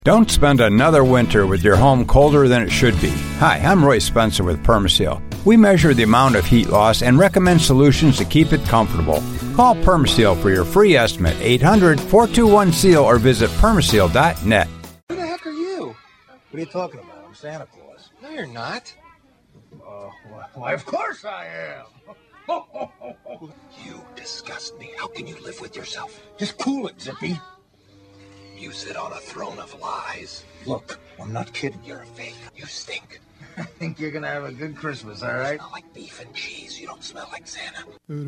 Don't spend another winter with your home colder than it should be. Hi, I'm Roy Spencer with Permaseal. We measure the amount of heat loss and recommend solutions to keep it comfortable. Call Permaseal for your free estimate, 800-421-SEAL, or visit permaseal.net. Who the heck are you? What are you talking about? I'm Santa Claus. No, you're not. Why, of course I am. You disgust me. How can you live with yourself? Just cool it, Zippy. You sit on a throne of lies. Look, I'm not kidding. You're a fake. You stink. I think you're gonna have a good Christmas, all right? You smell like beef and cheese. You don't smell like Santa.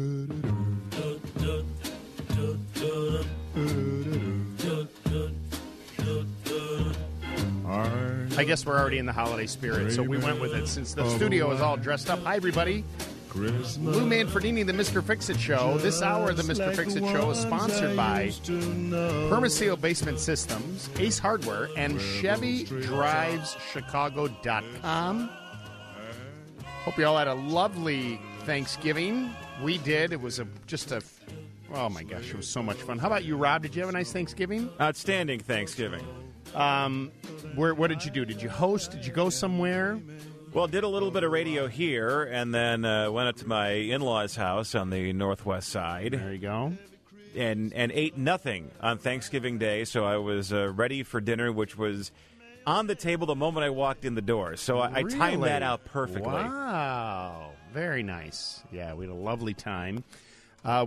I guess we're already in the holiday spirit, so we went with it since the studio is all dressed up. Hi, everybody. Lou Manfredini, the Mr. Fix-It Show. This hour of the Mr. Fix-It Show is sponsored by Permaseal Basement Systems, Ace Hardware, and ChevyDrivesChicago.com. Hope you all had a lovely Thanksgiving. We did. It was oh my gosh, it was so much fun. How about you, Rob? Did you have a nice Thanksgiving? Outstanding Thanksgiving. What did you do? Did you host? Did you go somewhere? Well, did a little bit of radio here, and then went up to my in-laws' house on the northwest side. There you go. And ate nothing on Thanksgiving Day, so I was ready for dinner, which was on the table the moment I walked in the door. So I timed that out perfectly. Wow. Very nice. Yeah, we had a lovely time. I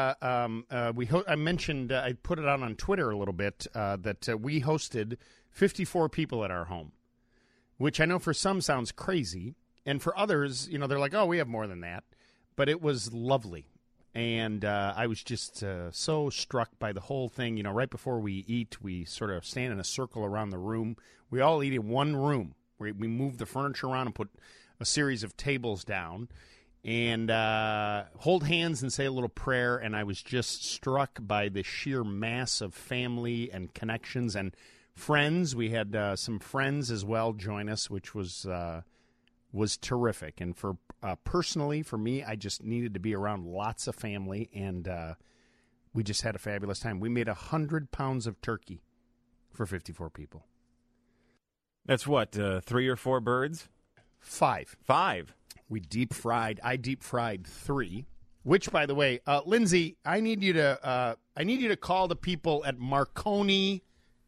mentioned, I put it out on Twitter a little bit, that we hosted 54 people at our home, which I know for some sounds crazy, and for others, they're like, oh, we have more than that. But it was lovely, and I was just so struck by the whole thing. Right before we eat, we sort of stand in a circle around the room. We all eat in one room. We move the furniture around and put a series of tables down, and hold hands and say a little prayer, and I was just struck by the sheer mass of family and connections and friends. We had some friends as well join us, which was terrific. And for personally, for me, I just needed to be around lots of family, and we just had a fabulous time. We made 100 pounds of turkey for 54 people. That's what, 3 or 4 birds? 5. 5. I deep fried 3. Which, by the way, Lindsay, I need you to call the people at Marconi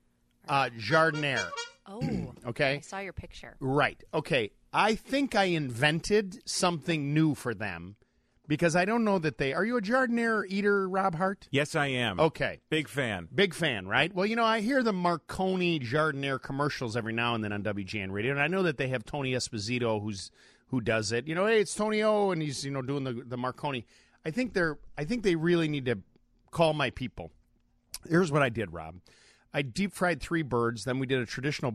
Jardiniere. Oh, okay. I saw your picture. Right. Okay. I think I invented something new for them because I don't know that are you a Jardiniere eater, Rob Hart? Yes, I am. Okay. Big fan. Big fan, right? Well, I hear the Marconi Jardiniere commercials every now and then on WGN Radio, and I know that they have Tony Esposito who does it. Hey, it's Tony O, and he's doing the Marconi. I think they really need to call my people. Here's what I did, Rob. I deep fried 3 birds. Then we did 2 traditional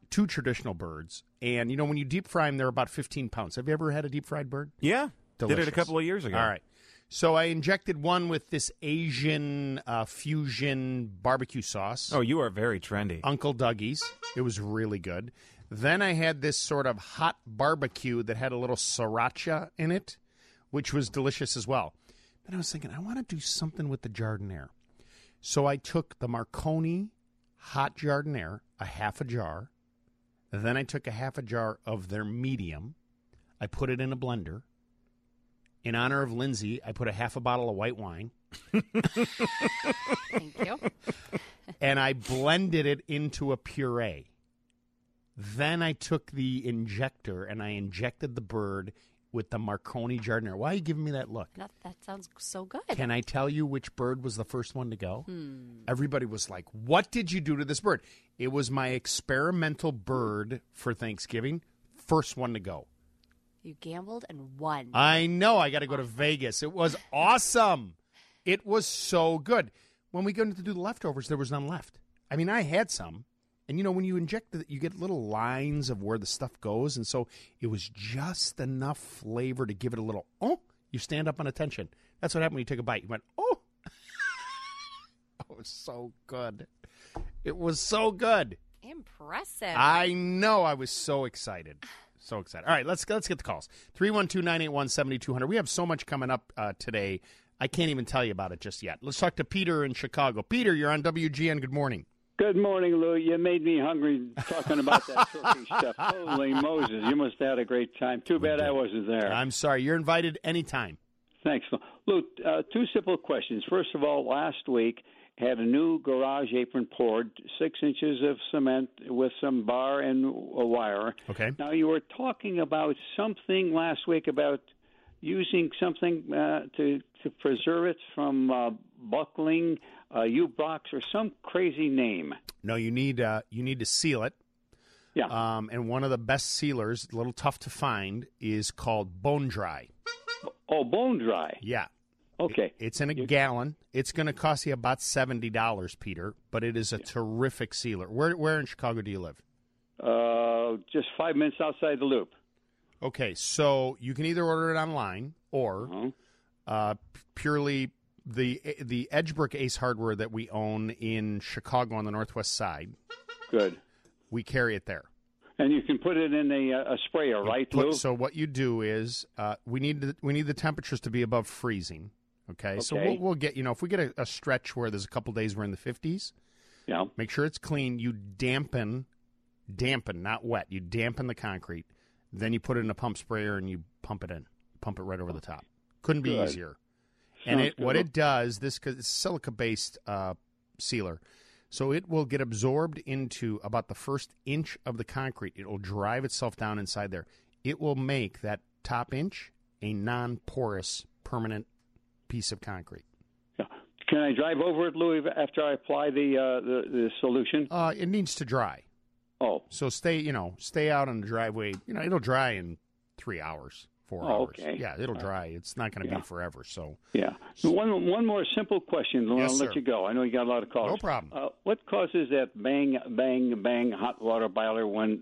birds. And, when you deep fry them, they're about 15 pounds. Have you ever had a deep fried bird? Yeah. Delicious. Did it a couple of years ago. All right. So I injected one with this Asian fusion barbecue sauce. Oh, you are very trendy. Uncle Dougie's. It was really good. Then I had this sort of hot barbecue that had a little sriracha in it, which was delicious as well. Then I was thinking, I want to do something with the Jardiniere. So I took the Marconi hot Jardiniere, a half a jar. Then I took a half a jar of their medium. I put it in a blender. In honor of Lindsay, I put a half a bottle of white wine. Thank you. And I blended it into a puree. Then I took the injector and I injected the bird with the Marconi Jardiniere. Why are you giving me that look? That sounds so good. Can I tell you which bird was the first one to go? Everybody was like, what did you do to this bird? It was my experimental bird for Thanksgiving. First one to go. You gambled and won. I know. I got to go to Vegas. It was awesome. It was so good. When we got to do the leftovers, there was none left. I mean, I had some. And, when you inject it, you get little lines of where the stuff goes. And so it was just enough flavor to give it a little, you stand up on attention. That's what happened when you took a bite. You went, oh. It was so good. It was so good. Impressive. I know. I was so excited. So excited. All right, let's get the calls. 312-981-7200. We have so much coming up today. I can't even tell you about it just yet. Let's talk to Peter in Chicago. Peter, you're on WGN. Good morning. Good morning, Lou. You made me hungry talking about that turkey stuff. Holy Moses, you must have had a great time. Too bad I wasn't there. I'm sorry. You're invited anytime. Thanks, Lou. Two simple questions. First of all, last week had a new garage apron poured, 6 inches of cement with some bar and a wire. Okay. Now, you were talking about something last week about using something to preserve it from buckling, U-box, or some crazy name. No, you need to seal it. Yeah. And one of the best sealers, a little tough to find, is called Bone Dry. Oh, Bone Dry. Yeah. Okay. It's in a gallon. It's going to cost you about $70, Peter, but it is a terrific sealer. Where in Chicago do you live? Just 5 minutes outside the Loop. Okay, so you can either order it online or purely the Edgebrick Ace Hardware that we own in Chicago on the Northwest Side. Good. We carry it there. And you can put it in a sprayer, right, Lou? So what you do is we need the temperatures to be above freezing. Okay, so we'll get, if we get a stretch where there's a couple days we're in the 50s, make sure it's clean. You dampen, not wet. You dampen the concrete. Then you put it in a pump sprayer and you pump it right over the top. Couldn't be easier. And what it does, because it's silica-based sealer, so it will get absorbed into about the first inch of the concrete. It will drive itself down inside there. It will make that top inch a non-porous, permanent piece of concrete. Yeah. Can I drive over it, Louis, after I apply the solution? It needs to dry. Oh. So stay out on the driveway. It'll dry in 3 hours, 4 hours. Okay. Yeah, it'll dry. It's not going to be forever. So. Yeah. One more simple question, and Yes, I'll sir. let you go. I know you got a lot of callers. No problem. What causes that bang, bang, bang hot water boiler when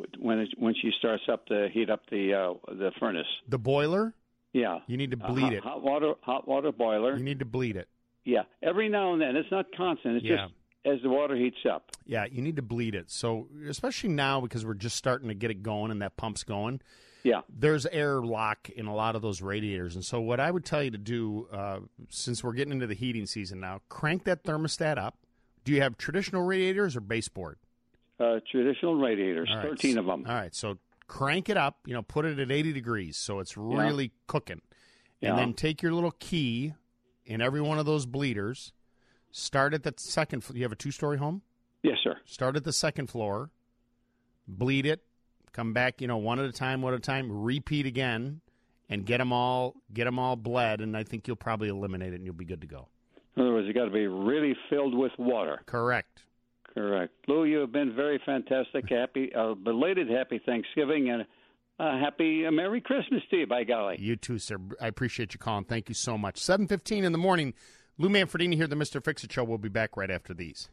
she starts up to heat up the furnace? The boiler? Yeah. You need to bleed it. Hot water boiler. You need to bleed it. Yeah. Every now and then. It's not constant. It's just as the water heats up. Yeah, you need to bleed it. So especially now because we're just starting to get it going and that pump's going. Yeah. There's air lock in a lot of those radiators. And so what I would tell you to do, since we're getting into the heating season now, crank that thermostat up. Do you have traditional radiators or baseboard? Traditional radiators, All right. 13 of them. All right, so crank it up, put it at 80 degrees so it's really cooking. And then take your little key in every one of those bleeders, start at the second floor. You have a 2-story home? Yes, sir. Start at the second floor, bleed it, come back, one at a time, repeat again, and get them all bled, and I think you'll probably eliminate it and you'll be good to go. In other words, you got to be really filled with water. Correct. Lou, you have been very fantastic. Belated happy Thanksgiving and happy Merry Christmas to you, by golly. You too, sir. I appreciate you calling. Thank you so much. 7:15 in the morning. Lou Manfredini here, the Mr. Fix-It Show. We'll be back right after these.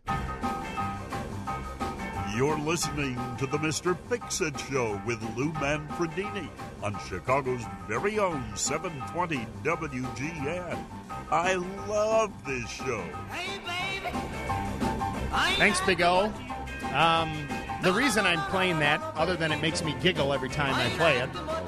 You're listening to the Mr. Fix-It Show with Lou Manfredini on Chicago's very own 720 WGN. I love this show. Hey, baby. Thanks, Big O. The reason I'm playing that, other than it makes me giggle every time I play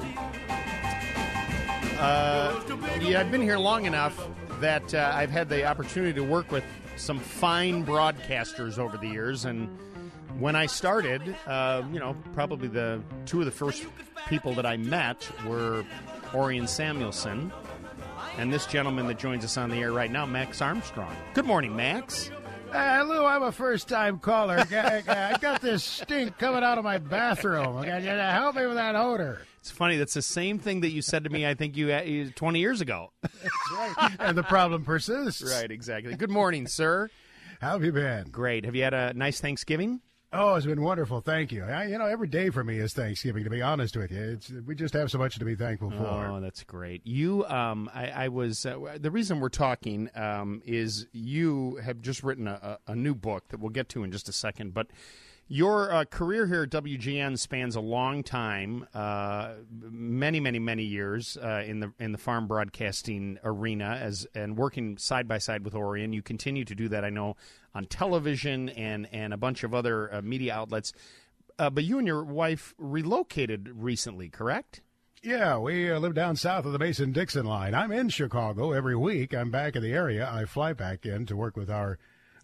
it, I've been here long enough that I've had the opportunity to work with some fine broadcasters over the years, and when I started, probably the two of the first people that I met were Orion Samuelson and this gentleman that joins us on the air right now, Max Armstrong. Good morning, Max. Lou, I'm a first-time caller. I got this stink coming out of my bathroom. Help me with that odor. It's funny. That's the same thing that you said to me, I think, you 20 years ago. That's right. And the problem persists. Right, exactly. Good morning, sir. How have you been? Great. Have you had a nice Thanksgiving? Oh, it's been wonderful. Thank you. Every day for me is Thanksgiving, to be honest with you. We just have so much to be thankful for. Oh, that's great. You, I was, the reason we're talking is you have just written a new book that we'll get to in just a second, but your career here at WGN spans a long time, many, many, many years in the farm broadcasting arena, and working side by side with Orion. You continue to do that, I know, on television and a bunch of other media outlets. But you and your wife relocated recently, correct? Yeah, we live down south of the Mason-Dixon line. I'm in Chicago every week. I'm back in the area. I fly back in to work with our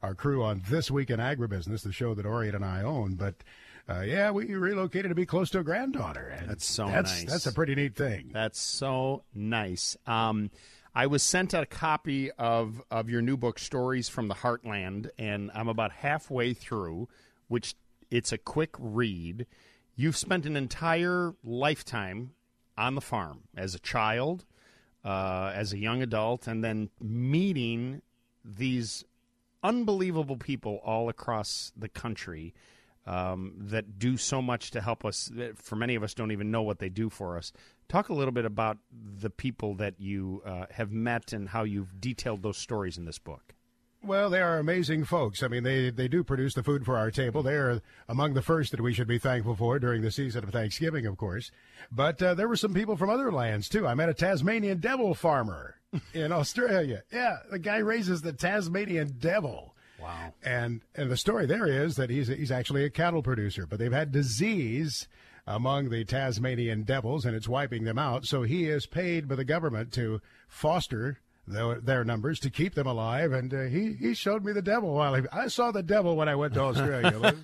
our crew on This Week in Agribusiness, the show that Orion and I own. But, yeah, we relocated to be close to a granddaughter. And that's so nice. That's a pretty neat thing. That's so nice. I was sent a copy of your new book, Stories from the Heartland, and I'm about halfway through, which it's a quick read. You've spent an entire lifetime on the farm as a child, as a young adult, and then meeting these unbelievable people all across the country that do so much to help us. For many of us, don't even know what they do for us. Talk a little bit about the people that you have met and how you've detailed those stories in this book. Well, they are amazing folks. I mean, they do produce the food for our table. They are among the first that we should be thankful for during the season of Thanksgiving, of course. But there were some people from other lands, too. I met a Tasmanian devil farmer in Australia. Yeah, the guy raises the Tasmanian devil. Wow. And the story there is that he's actually a cattle producer, but they've had disease among the Tasmanian devils, and it's wiping them out. So he is paid by the government to foster their numbers, to keep them alive. And he showed me the devil I saw the devil when I went to Australia.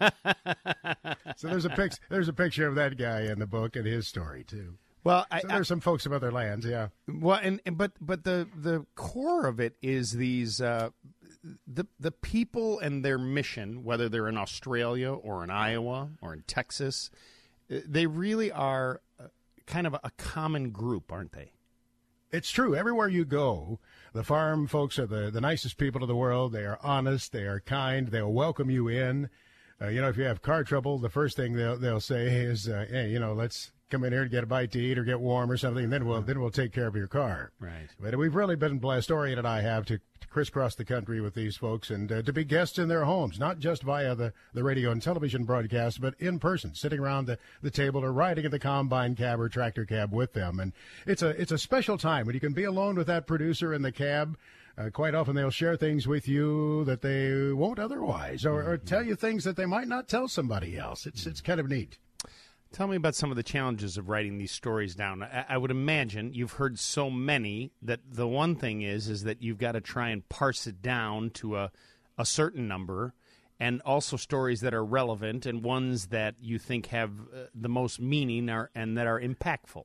So there's a picture of that guy in the book and his story too. Well, there's some folks from other lands, yeah. Well, but the core of it is these the people and their mission, whether they're in Australia or in Iowa or in Texas. They really are kind of a common group, aren't they? It's true. Everywhere you go, the farm folks are the nicest people in the world. They are honest. They are kind. They'll welcome you in. If you have car trouble, the first thing they'll say is, hey, let's come in here and get a bite to eat or get warm or something, and then we'll take care of your car. Right. But we've really been blessed, Orion and I have, to crisscross the country with these folks and to be guests in their homes, not just via the radio and television broadcast, but in person, sitting around the table or riding in the combine cab or tractor cab with them. And it's a special time when you can be alone with that producer in the cab. Quite often they'll share things with you that they won't otherwise, or tell you things that they might not tell somebody else. It's kind of neat. Tell me about some of the challenges of writing these stories down. I would imagine you've heard so many that the one thing is that you've got to try and parse it down to a certain number, and also stories that are relevant and ones that you think have the most meaning and that are impactful.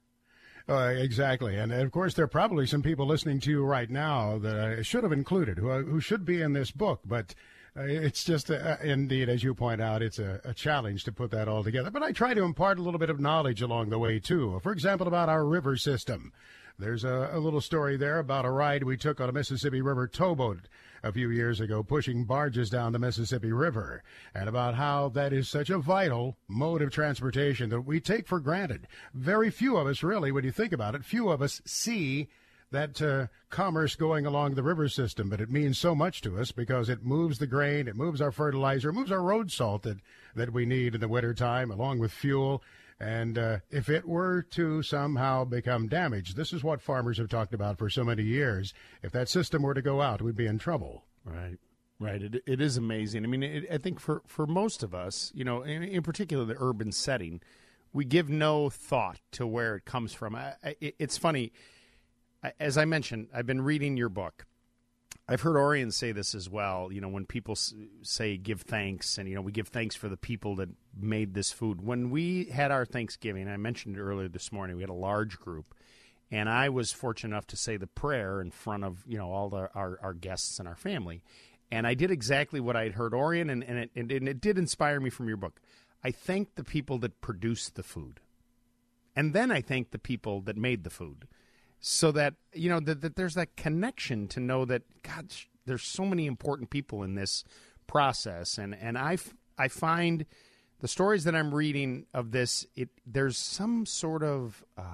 Exactly. And, of course, there are probably some people listening to you right now that I should have included, who should be in this book, but it's just, indeed, as you point out, it's a challenge to put that all together. But I try to impart a little bit of knowledge along the way, too. For example, about our river system. There's a little story there about a ride we took on a Mississippi River towboat a few years ago, pushing barges down the Mississippi River, and about how that is such a vital mode of transportation that we take for granted. Very few of us, really, when you think about it, few of us see that commerce going along the river system, but it means so much to us because it moves the grain, it moves our fertilizer, it moves our road salt that we need in the wintertime, along with fuel. And if it were to somehow become damaged, this is what farmers have talked about for so many years. If that system were to go out, we'd be in trouble. Right. It is amazing. I mean, I think for most of us, in particular the urban setting, we give no thought to where it comes from. It's funny. As I mentioned, I've been reading your book. I've heard Orion say this as well, when people say give thanks, and, we give thanks for the people that made this food. When we had our Thanksgiving, I mentioned it earlier this morning, we had a large group, and I was fortunate enough to say the prayer in front of, all our guests and our family. And I did exactly what I had heard Orion, and it did inspire me from your book. I thanked the people that produced the food. And then I thanked the people that made the food. So that, that there's that connection to know that, God, there's so many important people in this process. And I find the stories that I'm reading of this, there's some sort of, I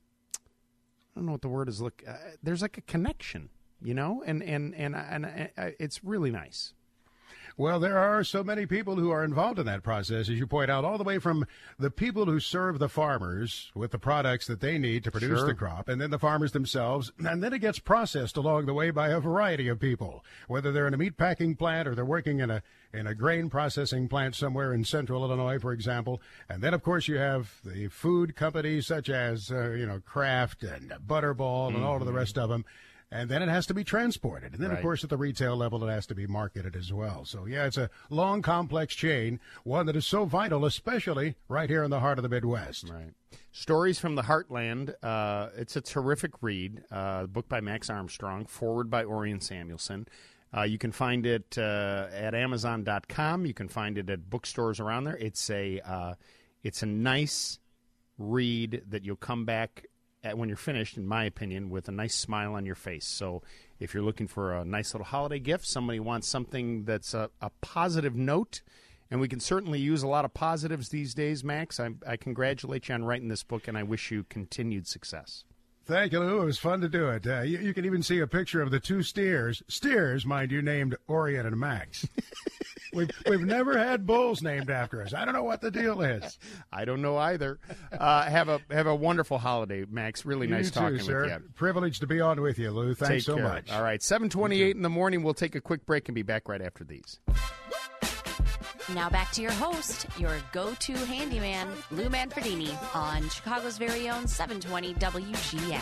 don't know what the word is. There's like a connection, and it's really nice. Well, there are so many people who are involved in that process, as you point out, all the way from the people who serve the farmers with the products that they need to produce the crop, and then the farmers themselves, and then it gets processed along the way by a variety of people, whether they're in a meat packing plant or they're working in a grain processing plant somewhere in central Illinois, for example. And then, of course, you have the food companies such as, Kraft and Butterball and all of the rest of them. and then it has to be transported. And then, Right. of course, at the retail level, it has to be marketed as well. So, yeah, it's a long, complex chain, one that is so vital, especially right here in the heart of the Midwest. Right. Stories from the Heartland. It's a terrific read. Book by Max Armstrong, forward by Orion Samuelson. You can find it at Amazon.com. You can find it at bookstores around there. It's a nice read that you'll come back at when you're finished, in my opinion, with a nice smile on your face. So if you're looking for a nice little holiday gift, somebody wants something that's a positive note, and we can certainly use a lot of positives these days, Max. I congratulate you on writing this book, and I wish you continued success. Thank you, Lou. It was fun to do it. You can even see a picture of the two steers. Steers, mind you, named Orion and Max. We've never had bulls named after us. I don't know what the deal is. I don't know either. Have a wonderful holiday, Max. Really nice talking with you. Privileged to be on with you, Lou. Thanks so much. All right, 7:28 in the morning. We'll take a quick break and be back right after these. Now back to your host, your go-to handyman, Lou Manfredini, on Chicago's very own 720 WGN.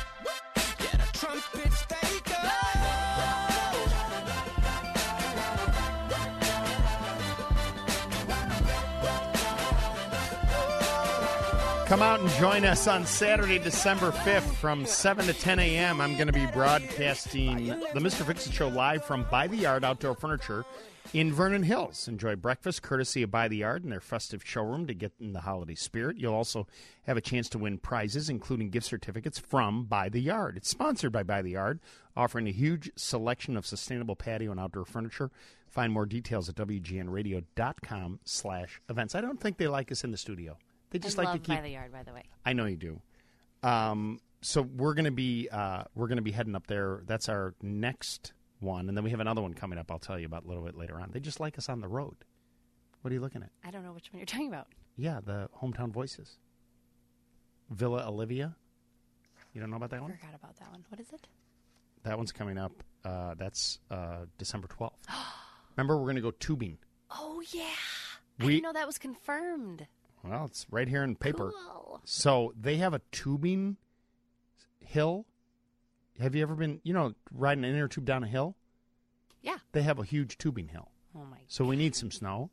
Come out and join us on Saturday, December 5th from 7 to 10 a.m. I'm going to be broadcasting the Mr. Fix-It Show live from By the Yard Outdoor Furniture in Vernon Hills. Enjoy breakfast courtesy of By the Yard and their festive showroom to get in the holiday spirit. You'll also have a chance to win prizes, including gift certificates from By the Yard. It's sponsored by The Yard, offering a huge selection of sustainable patio and outdoor furniture. Find more details at WGNradio.com/events. I don't think they like us in the studio. They just like to keep By the Yard, by the way. I know you do. So we're going to be heading up there. That's our next one, and then we have another one coming up. I'll tell you about a little bit later on. They just like us on the road. What are you looking at? I don't know which one you're talking about. Yeah, the Hometown Voices. Villa Olivia. You don't know about that one? I forgot about that one. What is it? That one's coming up. That's December 12th. Remember, we're going to go tubing. Oh, yeah. I didn't know that was confirmed. Well, it's right here in paper. Cool. So they have a tubing hill. Have you ever been, riding an inner tube down a hill? Yeah. They have a huge tubing hill. Oh, my God. So we need some snow.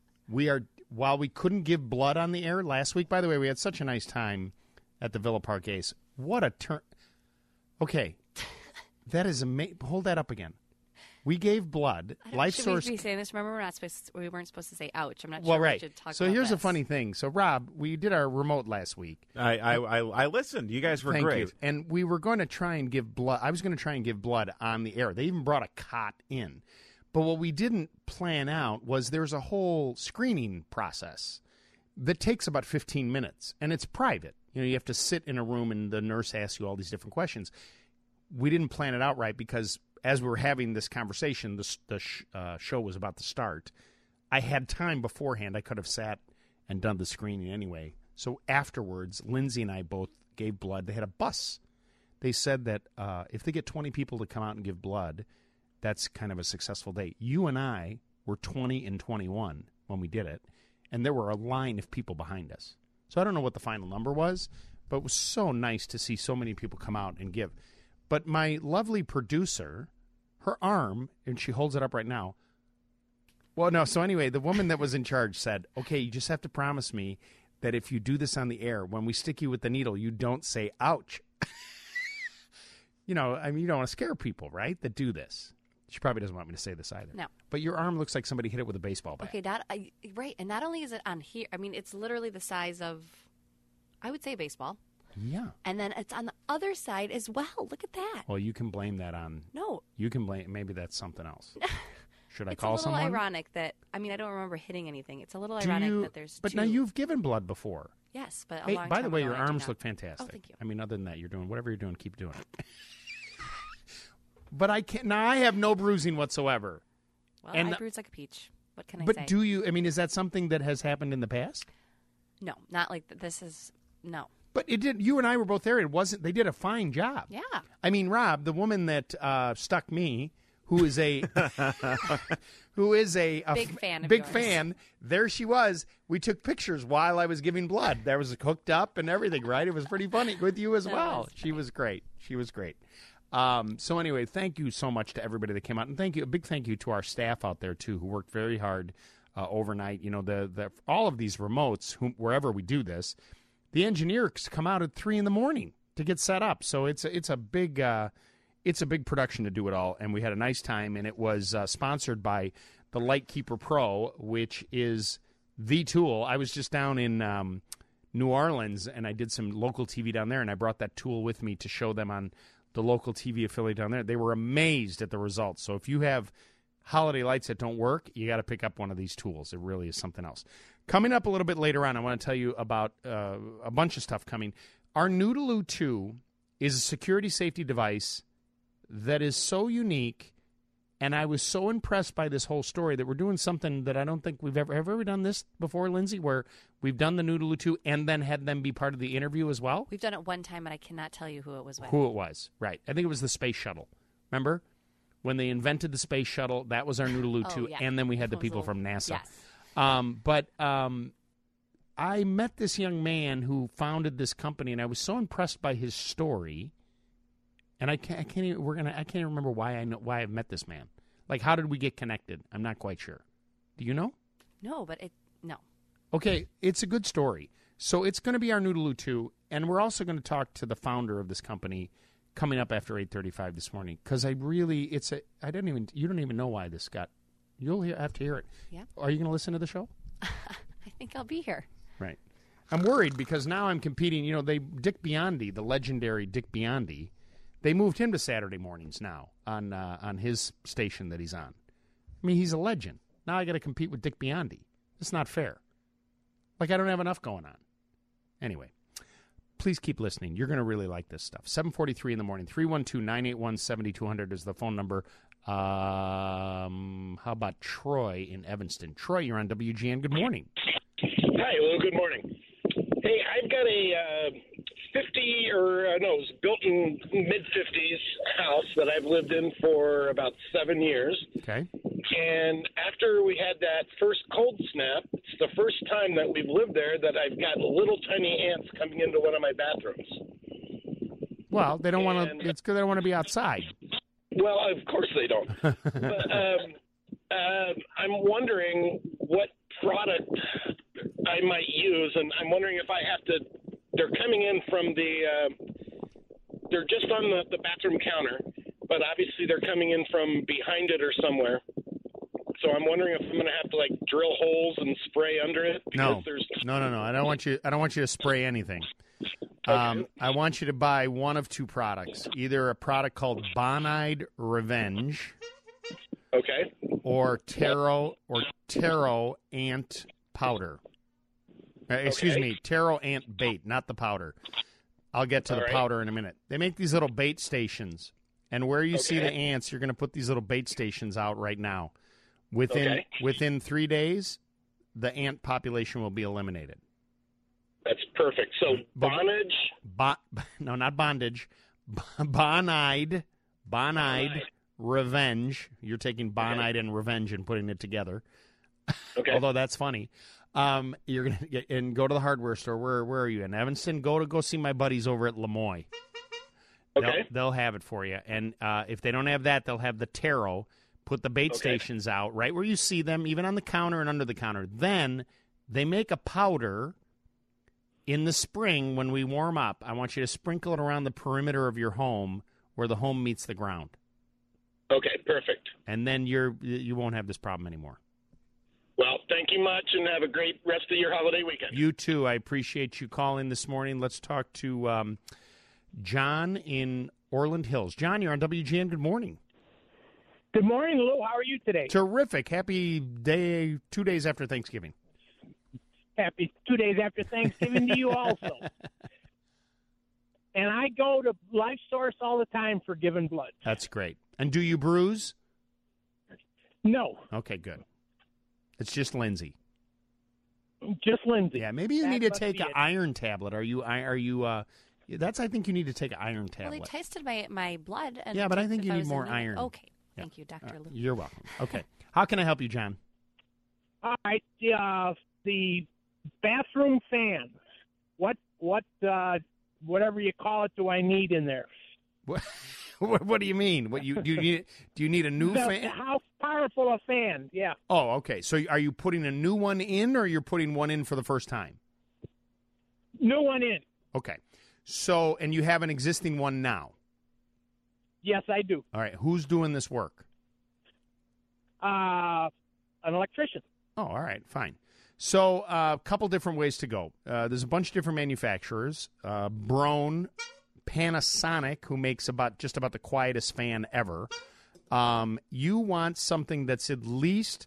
While we couldn't give blood on the air last week, by the way, we had such a nice time at the Villa Park Ace. What a turn. Okay. That is amazing. Hold that up again. We gave blood. Should we be saying this? Remember, we weren't supposed to say "ouch." I'm not sure. Well, right. We should talk so about here's this. a funny thing. So, Rob, we did our remote last week. I listened. You guys were Thank great. you. And we were going to try and give blood. I was going to try and give blood on the air. They even brought a cot in. But what we didn't plan out was there's a whole screening process that takes about 15 minutes, and it's private. You have to sit in a room, and the nurse asks you all these different questions. We didn't plan it out right because as we were having this conversation, the show was about to start. I had time beforehand. I could have sat and done the screening anyway. So afterwards, Lindsay and I both gave blood. They had a bus. They said that if they get 20 people to come out and give blood, that's kind of a successful day. You and I were 20 and 21 when we did it, and there were a line of people behind us. So I don't know what the final number was, but it was so nice to see so many people come out and give. But my lovely producer, her arm, and she holds it up right now. Well, no, so anyway, the woman that was in charge said, okay, you just have to promise me that if you do this on the air, when we stick you with the needle, you don't say, ouch. You don't want to scare people, right, that do this. She probably doesn't want me to say this either. No. But your arm looks like somebody hit it with a baseball bat. Okay, right. And not only is it on here, I mean, it's literally the size of, I would say, a baseball. Yeah. And then it's on the other side as well. Look at that. Well, you can blame that on... No. You can blame... Maybe that's something else. Should I call someone? It's a little ironic that... I mean, I don't remember hitting anything. It's a little ironic that there's But two. now you've given blood before. Yes, but a Hey, long by time the way, ago, your I did arms not. look fantastic. Oh, thank you. I mean, other than that, you're doing... Whatever you're doing, keep doing it. But I can't... Now, I have no bruising whatsoever. Well, and I bruise like a peach. What can I but say? do you... I mean, is that something that has happened in the past? No, not like this is... No. But it did. You and I were both there. It wasn't. They did a fine job. Yeah. I mean, Rob, the woman that stuck me, who is a Big fan of big yours. fan. There she was. We took pictures while I was giving blood. There was hooked up and everything. Right? It was pretty funny with you as well. She was great. She was great. So anyway, thank you so much to everybody that came out, and a big thank you to our staff out there too, who worked very hard overnight. You know, the all of these remotes, wherever we do this, the engineers come out at 3 a.m. to get set up. So it's a big production to do it all, and we had a nice time. And it was sponsored by the Lightkeeper Pro, which is the tool. I was just down in New Orleans, and I did some local TV down there, and I brought that tool with me to show them on the local TV affiliate down there. They were amazed at the results. So if you have holiday lights that don't work, you got to pick up one of these tools. It really is something else. Coming up a little bit later on, I want to tell you about a bunch of stuff coming. Our Noodaloo 2 is a security safety device that is so unique, and I was so impressed by this whole story that we're doing something that I don't think we've ever done this before, Lindsay, where we've done the Noodaloo 2 and then had them be part of the interview as well. We've done it one time, and I cannot tell you who it was with. Who it was, right. I think it was the space shuttle. Remember? When they invented the space shuttle, that was our Noodaloo 2, and then we had the people from NASA. Yes. But I met this young man who founded this company, and I was so impressed by his story. And I can't even remember why I've met this man. Like, how did we get connected? I'm not quite sure. Do you know? No, but no. Okay, it's a good story. So it's going to be our Noodaloo 2, and we're also going to talk to the founder of this company coming up after 8:35 this morning. Because you don't even know why this got. You'll have to hear it. Yeah. Are you going to listen to the show? I think I'll be here. Right. I'm worried because now I'm competing. You know, Dick Biondi, the legendary Dick Biondi. They moved him to Saturday mornings now on his station that he's on. I mean, he's a legend. Now I got to compete with Dick Biondi. It's not fair. Like, I don't have enough going on. Anyway, please keep listening. You're going to really like this stuff. 7:43 in the morning. 312-981-7200 is the phone number. How about Troy in Evanston? Troy, you're on WGN. Good morning. Hi, Lou. Good morning. Hey, I've got a it was built in mid-50s house that I've lived in for about 7 years. Okay. And after we had that first cold snap, it's the first time that we've lived there that I've got little tiny ants coming into one of my bathrooms. Well, they don't want to. It's because they don't want to be outside. Well, of course they don't. But I'm wondering what product I might use, and I'm wondering if I have to. They're coming in from they're just on the bathroom counter, but obviously they're coming in from behind it or somewhere. So I'm wondering if I'm going to have to like drill holes and spray under it. No. I don't want you to spray anything. Okay. I want you to buy one of two products: either a product called Bonide Revenge, okay, or Taro Ant Powder. Excuse me, Taro Ant Bait, not the powder. I'll get to the powder in a minute. They make these little bait stations, and where you see the ants, you're going to put these little bait stations out right now. Within 3 days, the ant population will be eliminated. That's perfect. So bondage? No, not bondage. Bonide Revenge. You're taking Bonide and Revenge and putting it together. Okay. Although that's funny. You're gonna get and go to the hardware store. Where are you in Evanston? Go see my buddies over at Lemoy. Okay. They'll have it for you. And if they don't have that, they'll have the Taro. Put the bait stations out right where you see them, even on the counter and under the counter. Then they make a powder in the spring when we warm up. I want you to sprinkle it around the perimeter of your home where the home meets the ground. Okay, perfect. And then you won't have this problem anymore. Well, thank you much, and have a great rest of your holiday weekend. You too. I appreciate you calling this morning. Let's talk to John in Orland Hills. John, you're on WGN. Good morning. Good morning, Lou. How are you today? Terrific. Happy day, 2 days after Thanksgiving. Happy 2 days after Thanksgiving to you also. And I go to Life Source all the time for giving blood. That's great. And do you bruise? No. Okay, good. It's just Lindsay. Just Lindsay. Yeah, maybe you need to take an iron tablet. Are you I think you need to take an iron tablet. Well, they tested my blood. And yeah, but I think you need more anemia. iron. Okay. Yeah. Thank you, Dr. Lou. You're welcome. Okay. How can I help you, John? All right. The bathroom fan. What whatever you call it, do I need in there? What do you mean? Do you need a new fan? How powerful a fan? Yeah. Oh, okay. So are you putting a new one in, or you're putting one in for the first time? New one in. Okay. So, and you have an existing one now? Yes, I do. All right. Who's doing this work? An electrician. Oh, all right. Fine. So, a couple different ways to go. There's a bunch of different manufacturers. Broan, Panasonic, who makes just about the quietest fan ever. You want something that's at least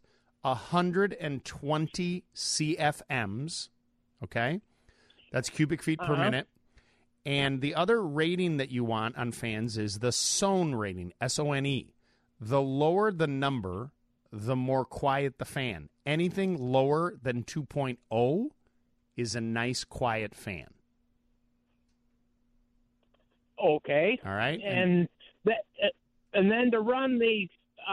120 CFMs, okay? That's cubic feet per minute. And the other rating that you want on fans is the SONE rating, S-O-N-E. The lower the number, the more quiet the fan. Anything lower than 2.0 is a nice, quiet fan. Okay. All right. And then to run the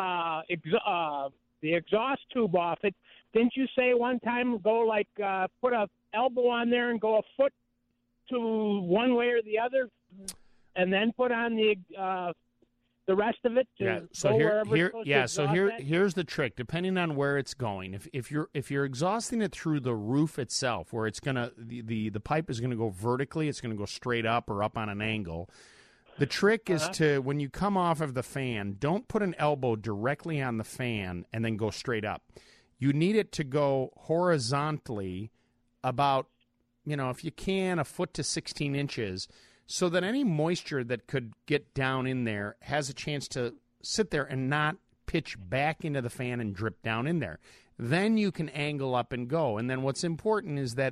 exhaust tube off it, didn't you say one time put a elbow on there and go a foot to one way or the other, and then put on the rest of it to go wherever it's supposed to exhaust here's the trick. Depending on where it's going, if you're exhausting it through the roof itself, where it's gonna the pipe is gonna go vertically, it's gonna go straight up or up on an angle. The trick is to, when you come off of the fan, don't put an elbow directly on the fan and then go straight up. You need it to go horizontally about, if you can, a foot to 16 inches, so that any moisture that could get down in there has a chance to sit there and not pitch back into the fan and drip down in there. Then you can angle up and go. And then what's important is that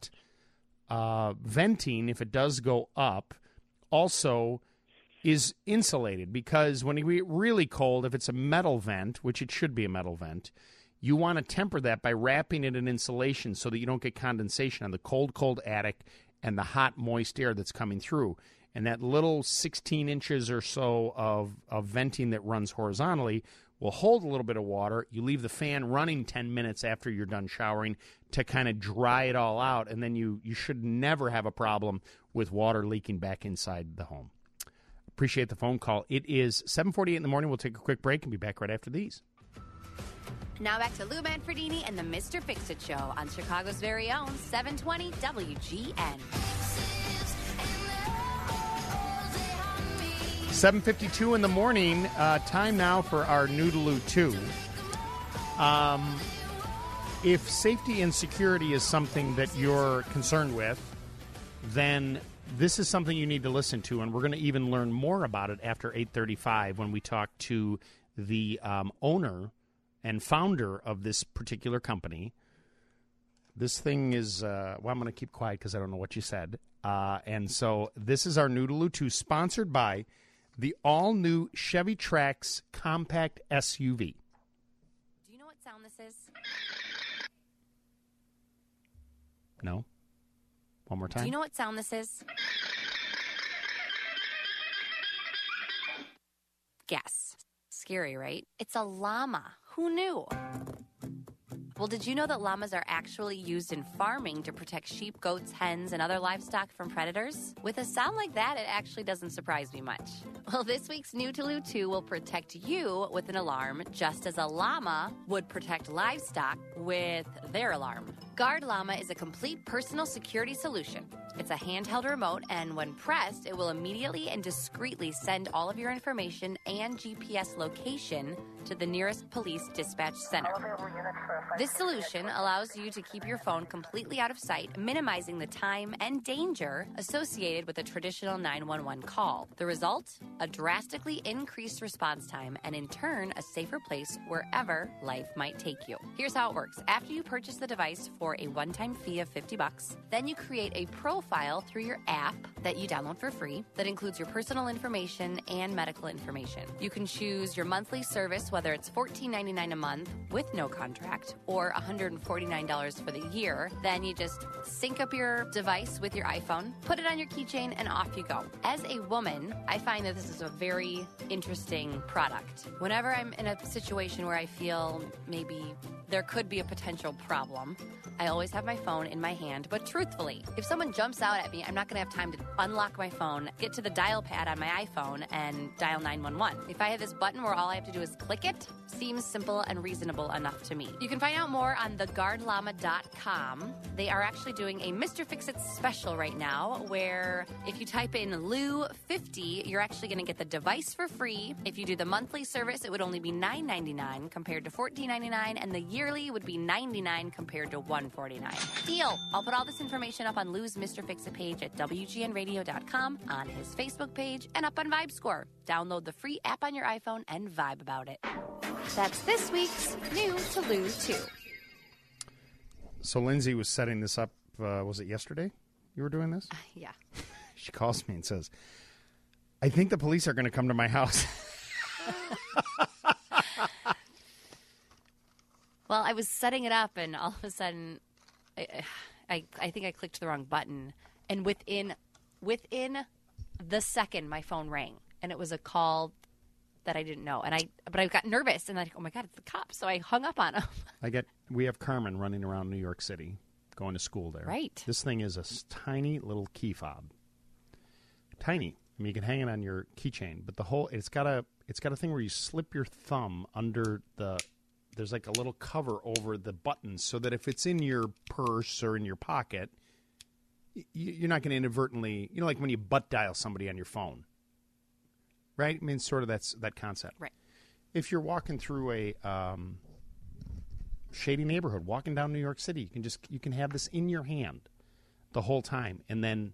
venting, if it does go up, also is insulated, because when you get really cold, if it's a metal vent, which it should be a metal vent, you want to temper that by wrapping it in insulation so that you don't get condensation on the cold attic and the hot, moist air that's coming through. And that little 16 inches or so of venting that runs horizontally will hold a little bit of water. You leave the fan running 10 minutes after you're done showering to kind of dry it all out, and then you should never have a problem with water leaking back inside the home. Appreciate the phone call. It is 7:48 in the morning. We'll take a quick break and be back right after these. Now back to Lou Manfredini and the Mr. Fix-It Show on Chicago's very own 720 WGN. 7:52 in the morning. Time now for our Noodaloo 2. If safety and security is something that you're concerned with, then this is something you need to listen to, and we're going to even learn more about it after 8:35 when we talk to the owner and founder of this particular company. This thing is, I'm going to keep quiet because I don't know what you said. And so this is our Noodaloo 2, sponsored by the all-new Chevy Trax compact SUV. Do you know what sound this is? No? One more time? Do you know what sound this is? Guess. Scary, right? It's a llama. Who knew? Well, did you know that llamas are actually used in farming to protect sheep, goats, hens, and other livestock from predators? With a sound like that, it actually doesn't surprise me much. Well, this week's Noodaloo 2 will protect you with an alarm, just as a llama would protect livestock with their alarm. Guard Llama is a complete personal security solution. It's a handheld remote, and when pressed, it will immediately and discreetly send all of your information and GPS location to the nearest police dispatch center. This solution allows you to keep your phone completely out of sight, minimizing the time and danger associated with a traditional 911 call. The result? A drastically increased response time, and in turn, a safer place wherever life might take you. Here's how it works. After you purchase the device for a one-time fee of $50, then you create a profile through your app that you download for free that includes your personal information and medical information. You can choose your monthly service, whether it's $14.99 a month with no contract or $149 for the year. Then you just sync up your device with your iPhone, put it on your keychain, and off you go. As a woman, I find that this is a very interesting product. Whenever I'm in a situation where I feel maybe there could be a potential problem, I always have my phone in my hand. But truthfully, if someone jumps jumps out at me, I'm not going to have time to unlock my phone, get to the dial pad on my iPhone, and dial 911. If I have this button where all I have to do is click it, seems simple and reasonable enough to me. You can find out more on theguardllama.com. They are actually doing a Mr. Fix-It special right now, where if you type in Lou50, you're actually going to get the device for free. If you do the monthly service, it would only be $9.99 compared to $14.99, and the yearly would be $99 compared to $149. Deal! I'll put all this information up on Lou's Mr. Fix-It page at WGNradio.com, on his Facebook page, and up on VibeScore. Download the free app on your iPhone and vibe about it. That's this week's New to Lou 2. So Lindsay was setting this up, was it yesterday you were doing this? Yeah. She calls me and says, I think the police are going to come to my house. Well, I was setting it up, and all of a sudden, I think I clicked the wrong button, and within the second, my phone rang, and it was a call that I didn't know, but I got nervous, and oh my God, it's the cops! So I hung up on him. We have Carmen running around New York City, going to school there. Right. This thing is a tiny little key fob. Tiny. I mean, you can hang it on your keychain, but it's got a thing where you slip your thumb under there's like a little cover over the button so that if it's in your purse or in your pocket, you're not going to inadvertently, like when you butt dial somebody on your phone, right? I mean, sort of that concept. Right. If you're walking through a shady neighborhood, walking down New York City, you can have this in your hand the whole time, and then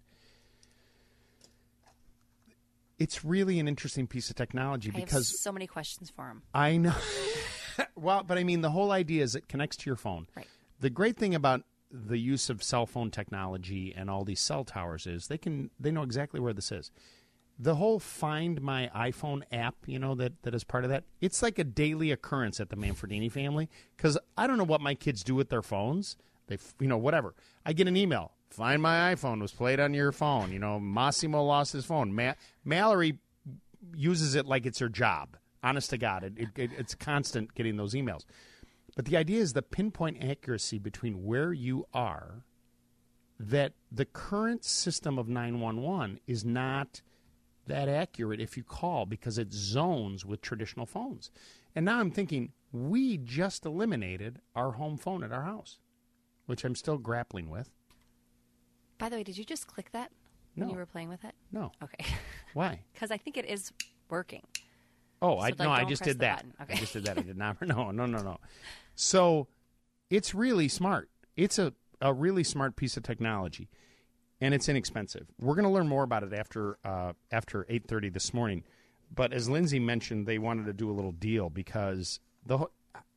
it's really an interesting piece of technology because I have so many questions for him. I know. Well, but I mean, the whole idea is it connects to your phone. Right. The great thing about the use of cell phone technology and all these cell towers is they know exactly where this is. The whole Find My iPhone app, that is part of that, it's like a daily occurrence at the Manfredini family because I don't know what my kids do with their phones. They, whatever. I get an email. Find My iPhone was played on your phone. Massimo lost his phone. Mallory uses it like it's her job. Honest to God, it's constant getting those emails. But the idea is the pinpoint accuracy between where you are, that the current system of 911 is not that accurate if you call because it zones with traditional phones. And now I'm thinking, we just eliminated our home phone at our house, which I'm still grappling with. By the way, did you just click that when you were playing with it? No. Okay. Why? Because I think it is working. Oh, I just did that. Okay. I just did that. I did not. No. So it's really smart. It's a really smart piece of technology, and it's inexpensive. We're going to learn more about it after 8:30 this morning. But as Lindsay mentioned, they wanted to do a little deal because when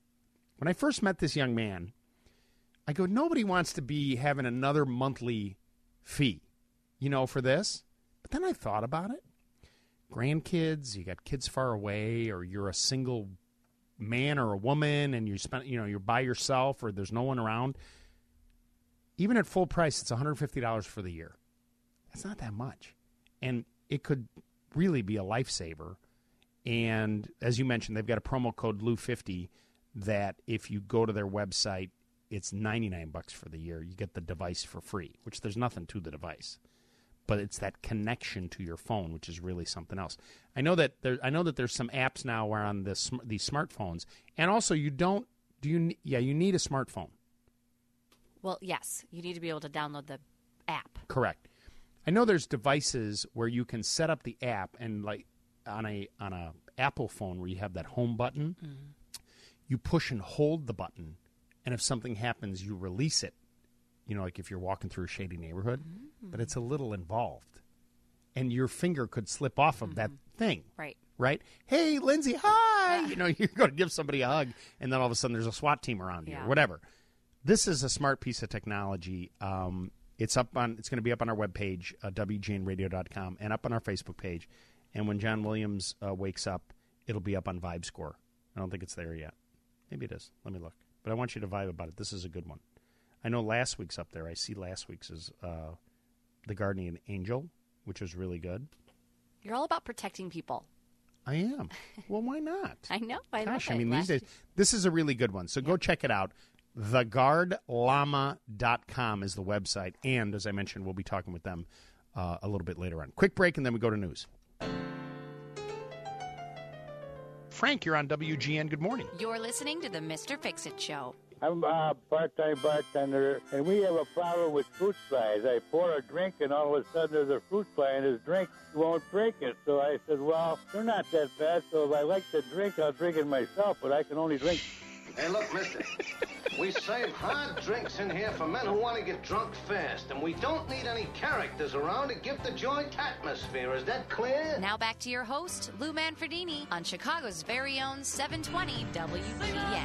I first met this young man, I go, nobody wants to be having another monthly fee, for this. But then I thought about it. Grandkids, you got kids far away, or you're a single man or a woman and you're by yourself or there's no one around. Even at full price, it's $150 for the year. That's not that much. And it could really be a lifesaver. And as you mentioned, they've got a promo code Lou50 that if you go to their website, it's $99 for the year. You get the device for free, which there's nothing to the device. But it's that connection to your phone, which is really something else. I know that there's some apps now where on these smartphones, and also you need a smartphone. Well, yes, you need to be able to download the app. Correct. I know there's devices where you can set up the app, and like on a Apple phone where you have that home button, you push and hold the button, and if something happens, you release it. Like if you're walking through a shady neighborhood, but it's a little involved. And your finger could slip off of that thing. Right? Hey, Lindsay, hi! You're going to give somebody a hug, and then all of a sudden there's a SWAT team around you or whatever. This is a smart piece of technology. It's going to be up on our webpage, WGNradio.com, and up on our Facebook page. And when John Williams wakes up, it'll be up on VibeScore. I don't think it's there yet. Maybe it is. Let me look. But I want you to vibe about it. This is a good one. I know last week's up there. I see last week's is The Guardian Angel, which was really good. You're all about protecting people. I am. Well, why not? I know. Gosh, I mean, these days, this is a really good one. So go check it out. theguardllama.com is the website. And, as I mentioned, we'll be talking with them a little bit later on. Quick break, and then we go to news. Frank, you're on WGN. Good morning. You're listening to the Mr. Fix-It Show. I'm a part-time bartender, and we have a problem with fruit flies. I pour a drink, and all of a sudden there's a fruit fly in his drink. Won't break it. So I said, well, they're not that bad, so if I like to drink, I'll drink it myself, but I can only drink. Hey, look, mister, we serve hard drinks in here for men who want to get drunk fast, and we don't need any characters around to give the joint atmosphere. Is that clear? Now back to your host, Lou Manfredini, on Chicago's very own 720 WGN.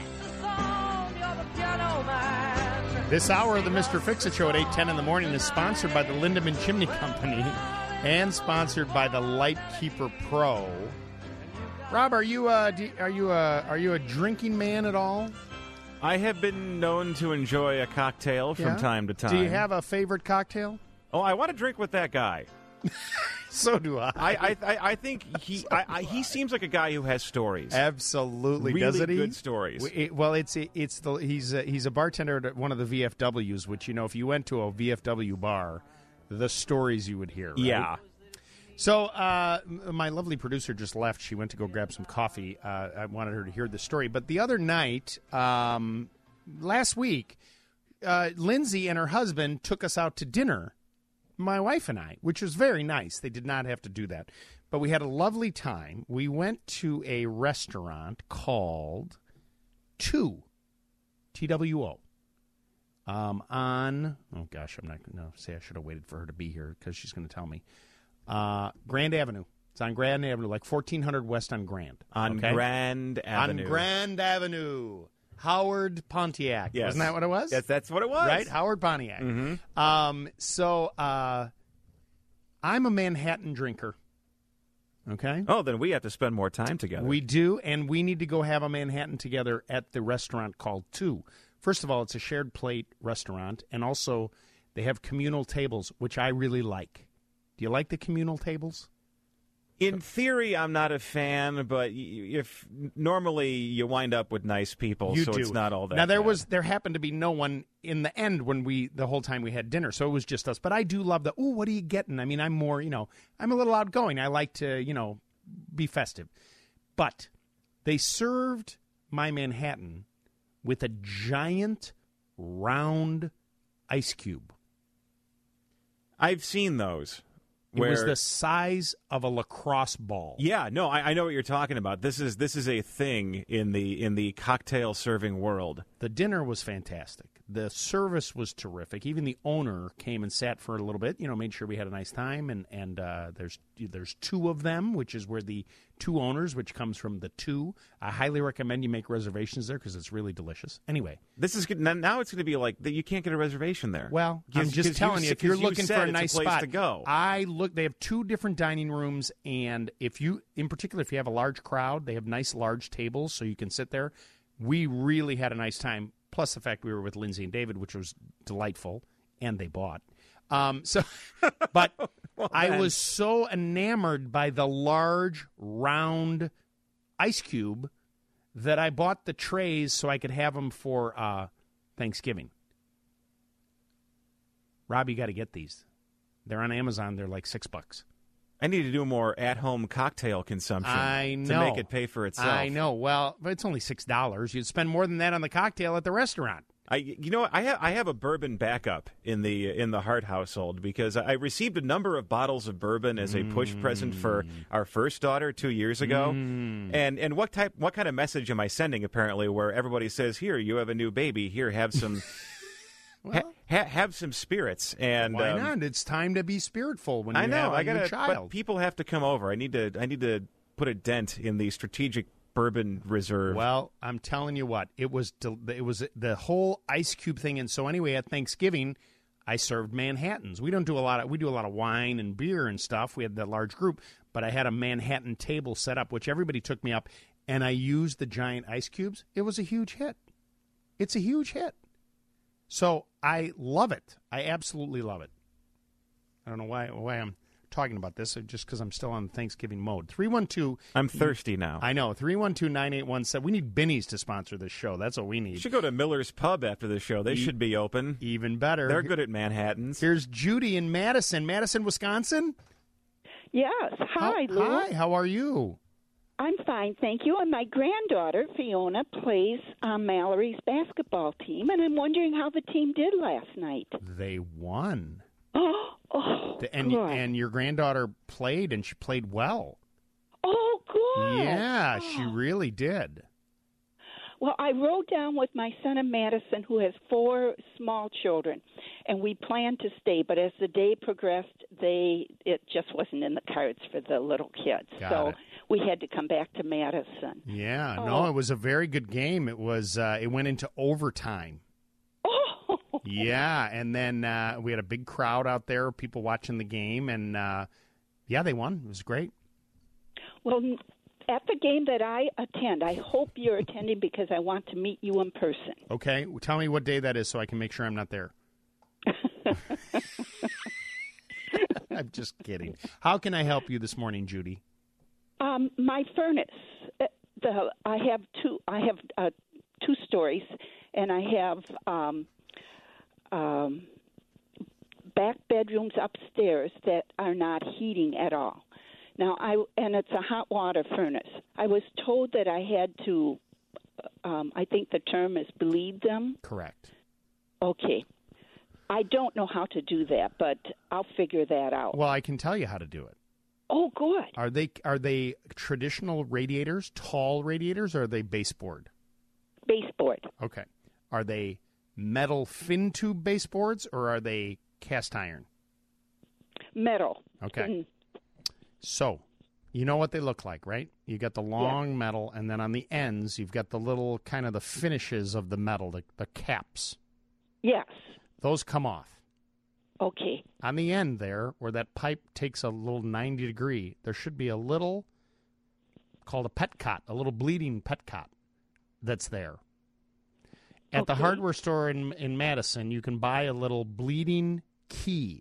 This hour of the Mr. Fix-It Show at 8:10 in the morning is sponsored by the Lindemann Chimney Company and sponsored by the Lightkeeper Pro. Rob, are you a drinking man at all? I have been known to enjoy a cocktail from time to time. Do you have a favorite cocktail? Oh, I want to drink with that guy. So do I. I think he seems like a guy who has stories. Absolutely, really doesn't he? Good stories. He's a bartender at one of the VFWs, which, you know, if you went to a VFW bar, the stories you would hear. Right? Yeah. So my lovely producer just left. She went to go grab some coffee. I wanted her to hear the story. But the other night, last week, Lindsay and her husband took us out to dinner, my wife and I, which was very nice. They did not have to do that. But we had a lovely time. We went to a restaurant called Two, TWO. On, oh gosh, I'm not going to say I should have waited for her to be here because she's going to tell me. Grand Avenue. It's on Grand Avenue, like 1400 West on Grand. On Grand Avenue. On Grand Avenue. Howard Pontiac. Yes. Wasn't that what it was? Yes, that's what it was. Right? Howard Pontiac. Mm-hmm. So I'm a Manhattan drinker. Okay? Oh, then we have to spend more time together. We do, and we need to go have a Manhattan together at the restaurant called Two. First of all, it's a shared plate restaurant, and also they have communal tables, which I really like. Do you like the communal tables? In theory, I'm not a fan, but if normally you wind up with nice people, You so do. it's not all that. Now bad. there happened to be no one in the end when the whole time we had dinner, so it was just us. But I do love the what are you getting? I mean, I'm more, I'm a little outgoing. I like to, be festive. But they served my Manhattan with a giant round ice cube. I've seen those. It was the size of a lacrosse ball. Yeah, no, I know what you're talking about. This is a thing in the cocktail serving world. The dinner was fantastic. The service was terrific. Even the owner came and sat for a little bit. Made sure we had a nice time. And there's two of them, which is where the two owners, which comes from the Two. I highly recommend you make reservations there because it's really delicious. Anyway, this is good. Now it's going to be like that. You can't get a reservation there. Well, I'm just telling you, if you're looking for a nice spot to go, they have two different dining rooms, and if you have a large crowd, they have nice large tables so you can sit there. We really had a nice time. Plus the fact we were with Lindsay and David, which was delightful, and they bought. But well, I was so enamored by the large, round ice cube that I bought the trays so I could have them for Thanksgiving. Rob, you got to get these. They're on Amazon. They're like $6. I need to do more at-home cocktail consumption to make it pay for itself. I know. Well, but it's only $6. You'd spend more than that on the cocktail at the restaurant. I have a bourbon backup in the Hart household because I received a number of bottles of bourbon as a push present for our first daughter 2 years ago. And what kind of message am I sending? Apparently, where everybody says, "Here, you have a new baby. Here, have some." Well, have some spirits, and why not? It's time to be spiritful when you have a new child. But people have to come over. I need to put a dent in the strategic bourbon reserve. Well, I'm telling you what, it was the whole ice cube thing. And so anyway, at Thanksgiving, I served Manhattans. We do a lot of wine and beer and stuff. We had that large group, but I had a Manhattan table set up, which everybody took me up, and I used the giant ice cubes. It was a huge hit. It's a huge hit. So I love it. I absolutely love it. I don't know why I'm talking about this just because I'm still on Thanksgiving mode. 312. I'm thirsty now. I know. 312-9817. We need Binny's to sponsor this show. That's what we need. You should go to Miller's Pub after the show. They should be open. Even better. They're good at Manhattans. Here's Judy in Madison, Wisconsin. Yes. Hi, Lou. Hi. How are you? I'm fine, thank you. And my granddaughter, Fiona, plays on Mallory's basketball team, and I'm wondering how the team did last night. They won. Oh, and good. and your granddaughter played, and she played well. Oh, good. Yeah, she really did. Well, I rode down with my son in Madison, who has 4 small children, and we planned to stay. But as the day progressed, it just wasn't in the cards for the little kids. Got it. We had to come back to Madison. Yeah, no, it was a very good game. It was. It went into overtime. Oh. Yeah, and then we had a big crowd out there, people watching the game, and yeah, they won. It was great. Well, at the game that I attend, I hope you're attending because I want to meet you in person. Okay, tell me what day that is so I can make sure I'm not there. I'm just kidding. How can I help you this morning, Judy? My furnace. I have two. I have 2 stories, and I have back bedrooms upstairs that are not heating at all. Now, and it's a hot water furnace. I was told that I had to. I think the term is bleed them. Correct. Okay. I don't know how to do that, but I'll figure that out. Well, I can tell you how to do it. Oh, good. Are they traditional radiators, tall radiators, or are they baseboard? Baseboard. Okay. Are they metal fin tube baseboards, or are they cast iron? Metal. Okay. So, you know what they look like, right? You got the long metal, and then on the ends, you've got the little kind of the finishes of the metal, the caps. Yes. Those come off. Okay. On the end there, where that pipe takes a little 90 degree, there should be a little, called a pet cot, a little bleeding pet cot that's there. At the hardware store in Madison, you can buy a little bleeding key.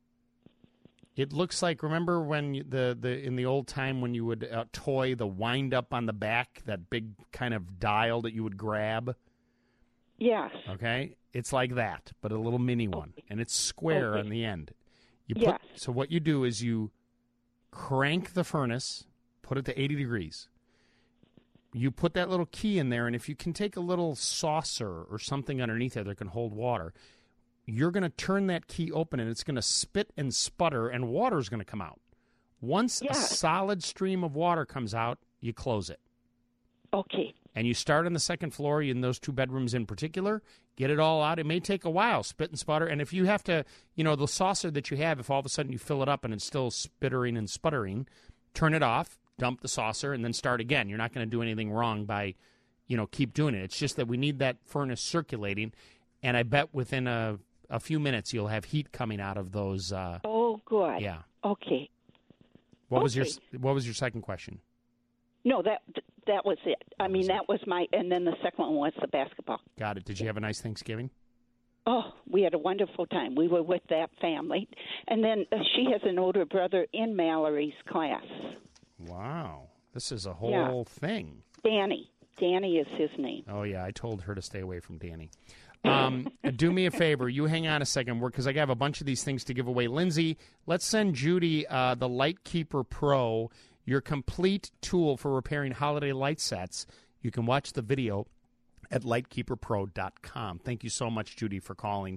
It looks like, remember when in the old time when you would toy the wind up on the back, that big kind of dial that you would grab? Yes. Okay? It's like that, but a little mini one, and it's square on the end. So what you do is you crank the furnace, put it to 80 degrees. You put that little key in there, and if you can take a little saucer or something underneath there that can hold water, you're going to turn that key open, and it's going to spit and sputter, and water is going to come out. Once a solid stream of water comes out, you close it. Okay. And you start on the second floor, in those 2 bedrooms in particular, get it all out. It may take a while, spit and sputter. And if you have to, the saucer that you have, if all of a sudden you fill it up and it's still spittering and sputtering, turn it off, dump the saucer, and then start again. You're not going to do anything wrong by, keep doing it. It's just that we need that furnace circulating. And I bet within a few minutes you'll have heat coming out of those. Oh, good. Yeah. Okay. What was your second question? No, that was it. I mean, that was and then the second one was the basketball. Got it. Did you have a nice Thanksgiving? Oh, we had a wonderful time. We were with that family. And then she has an older brother in Mallory's class. Wow. This is a whole thing. Danny. Danny is his name. Oh, yeah. I told her to stay away from Danny. Do me a favor. You hang on a second, because I have a bunch of these things to give away. Lindsay, let's send Judy the Lightkeeper Pro, your complete tool for repairing holiday light sets. You can watch the video at lightkeeperpro.com. Thank you so much, Judy, for calling.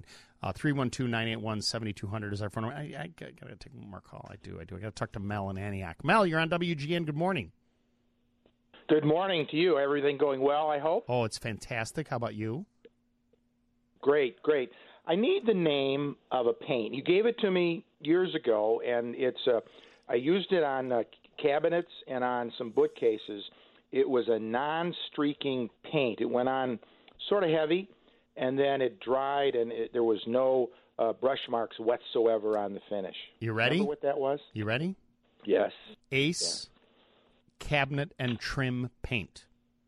312-981-7200 is our phone number. I got to take one more call. I do. I got to talk to Mel in Antioch. Mel, you're on WGN. Good morning. Good morning to you. Everything going well, I hope? Oh, it's fantastic. How about you? Great. I need the name of a paint. You gave it to me years ago, and I used it on cabinets and on some bookcases. It was a non-streaking paint. It went on sort of heavy, and then it dried, and there was no brush marks whatsoever on the finish. You ready? Remember what that was? You ready? Yes. Ace Cabinet and Trim Paint.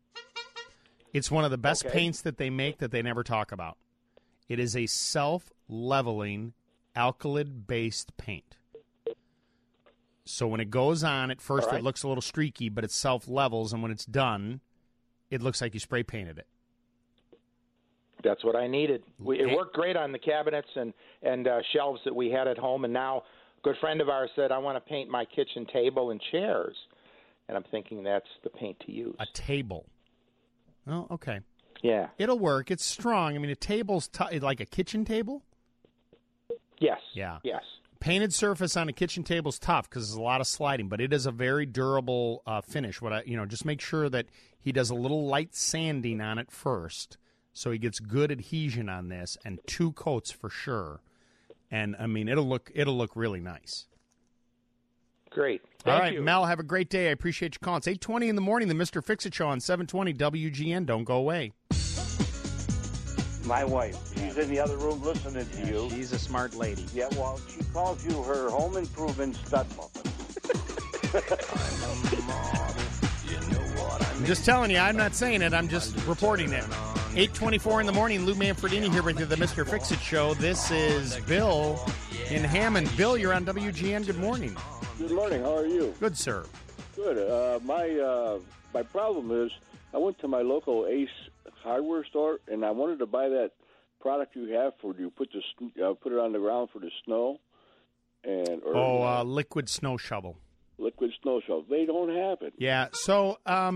It's one of the best paints that they make that they never talk about. It is a self-leveling, alkylate-based paint. So when it goes on, at first All right. it looks a little streaky, but it self-levels, and when it's done, it looks like you spray painted it. That's what I needed. It worked great on the cabinets and shelves that we had at home, and now a good friend of ours said, I want to paint my kitchen table and chairs. And I'm thinking that's the paint to use. A table. Oh, okay. Yeah. It'll work. It's strong. I mean, a table's like a kitchen table? Yes. Yeah. Yes. Painted surface on a kitchen table is tough because there's a lot of sliding, but it is a very durable finish. Just make sure that he does a little light sanding on it first, so he gets good adhesion on this, and 2 coats for sure. And I mean, it'll look really nice. Great. All Thank right, you. Mel, have a great day. I appreciate you calling. It's 8:20 in the morning, the Mr. Fix-It Show on 720 WGN. Don't go away. My wife, she's in the other room listening to you. She's a smart lady. Yeah, well, she calls you her home improvement stud muffin. I'm just telling you, I'm not saying it. I'm just reporting it. 8:24 in the morning, Lou Manfredini here with you, the Mr. Fix-It Show. This is Bill in Hammond. Bill, you're on WGN. Good morning. Good morning. How are you? Good, sir. Good. My problem is I went to my local Ace hardware store and I wanted to buy that product you have for you put it on the ground for the snow liquid snow shovel. Liquid snow shovel. They don't have it. Yeah. So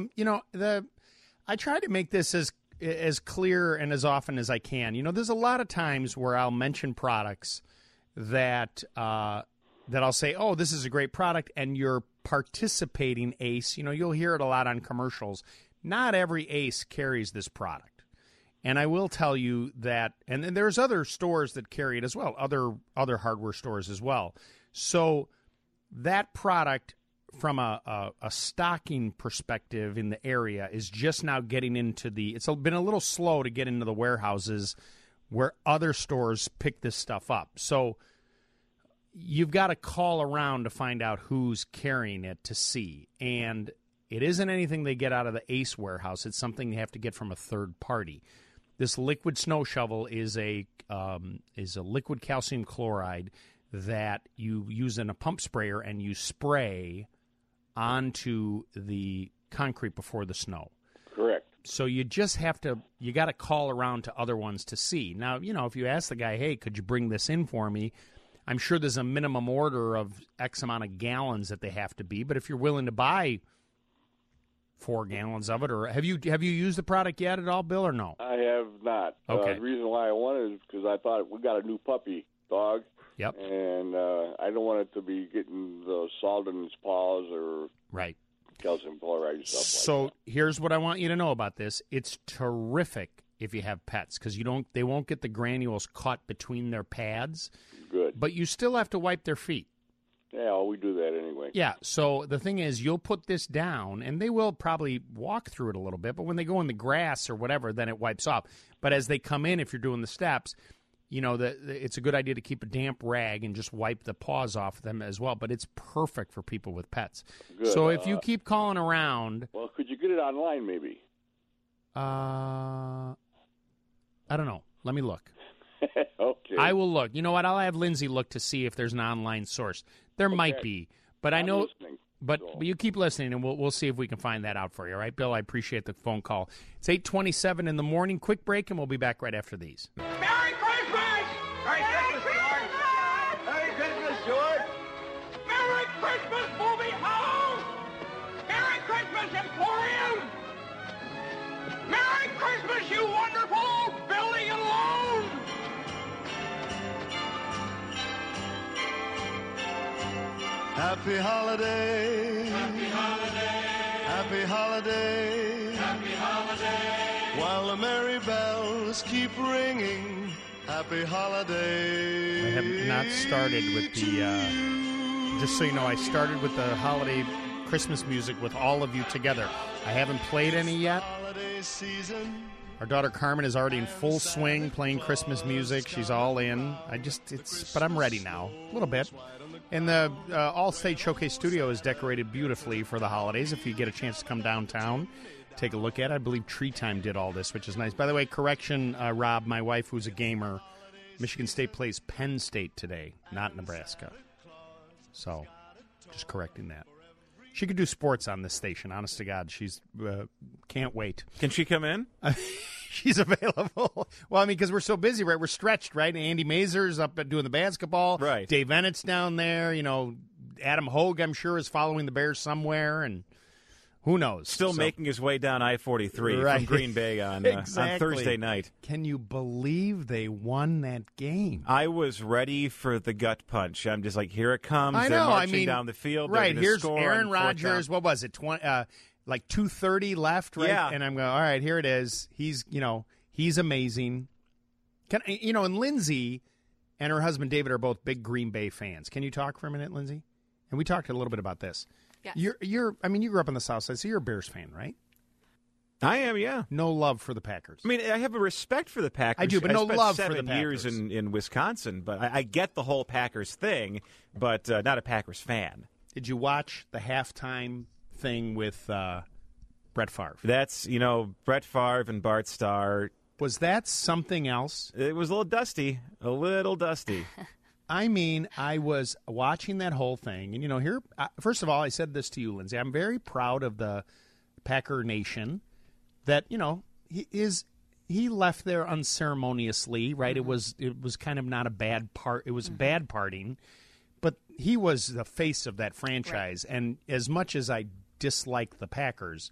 I try to make this as clear and as often as I can. There's a lot of times where I'll mention products that I'll say, oh, this is a great product, and you're participating Ace. You'll hear it a lot on commercials. Not every Ace carries this product. And I will tell you that, and there's other stores that carry it as well, other hardware stores as well. So that product, from a stocking perspective in the area, is just now getting into it's been a little slow to get into the warehouses where other stores pick this stuff up. So you've got to call around to find out who's carrying it to see. And it isn't anything they get out of the Ace warehouse. It's something they have to get from a third party. This liquid snow shovel is a liquid calcium chloride that you use in a pump sprayer, and you spray onto the concrete before the snow. Correct. So you just got to call around to other ones to see. Now, if you ask the guy, hey, could you bring this in for me? I'm sure there's a minimum order of X amount of gallons that they have to be, but if you're willing to buy 4 gallons of it, or have you used the product yet at all, Bill, or no? I have not. Okay. The reason why I wanted it is because I thought we got a new puppy dog. Yep. And I don't want it to be getting the salt in its paws or right calcium chloride and stuff So like that. here's what I want you to know about this. It's terrific if you have pets, because they won't get the granules caught between their pads. Good. But you still have to wipe their feet. Yeah, well, we do that anyway. Yeah, so the thing is, you'll put this down, and they will probably walk through it a little bit, but when they go in the grass or whatever, then it wipes off. But as they come in, if you're doing the steps, it's a good idea to keep a damp rag and just wipe the paws off them as well. But it's perfect for people with pets. Good. So if you keep calling around... Well, could you get it online maybe? I don't know. Let me look. Okay. I will look. You know what? I'll have Lindsay look to see if there's an online source. There might be, but I know. Listening. But you keep listening, and we'll see if we can find that out for you. All right, Bill? I appreciate the phone call. It's 8:27 in the morning. Quick break, and we'll be back right after these. Merry Christmas! Merry Christmas, George! Merry Christmas, George! Merry Christmas, Movie House! Merry Christmas, Emporium! Merry Christmas, you wonderful building and loan! Happy holiday. Happy holiday. Happy holiday. Happy holiday. While the merry bells keep ringing. Happy holiday. I have not started with the, just so you know, I started with the holiday Christmas music with all of you together. I haven't played any yet. Our daughter Carmen is already in full swing playing Christmas music. She's all in. But I'm ready now, a little bit. And the All-State Showcase Studio is decorated beautifully for the holidays. If you get a chance to come downtown, take a look at it. I believe Tree Time did all this, which is nice. By the way, correction, Rob, my wife, who's a gamer, Michigan State plays Penn State today, not Nebraska. So Just correcting that. She could do sports on this station. Honest to God, she's can't wait. Can she come in? She's available. Well, I mean, because we're so busy, right? We're stretched, right? Andy Mazur's up doing the basketball. Right. Dave Ennett's down there. You know, Adam Hogue, I'm sure, is following the Bears somewhere, and who knows? Still making his way down I-43 Right. from Green Bay on Thursday night. Can you believe they won that game? I was ready for the gut punch. I'm just like, here it comes. I They're know. marching down the field. They're Right. gonna Here's score Aaron on fourth Rodgers. down. What was it? 2:30 left, right? Yeah. And I'm going, all right, here it is. He's amazing. And Lindsay and her husband David are both big Green Bay fans. Can you talk for a minute, Lindsay? And we talked a little bit about this. Yes. You grew up on the South Side, so you're a Bears fan, right? I am, yeah. No love for the Packers. I mean, I have a respect for the Packers. I do, but no spent love for the 7 years Packers. in Wisconsin, but I get the whole Packers thing, but not a Packers fan. Did you watch the halftime thing with Brett Favre? That's, Brett Favre and Bart Starr. Was that something else? It was a little dusty. I mean, I was watching that whole thing, and here. First of all, I said this to you, Lindsay. I'm very proud of the Packer Nation that he left there unceremoniously, right? Mm-hmm. It was kind of not a bad part. It was bad parting, but he was the face of that franchise, right. And as much as I dislike the Packers,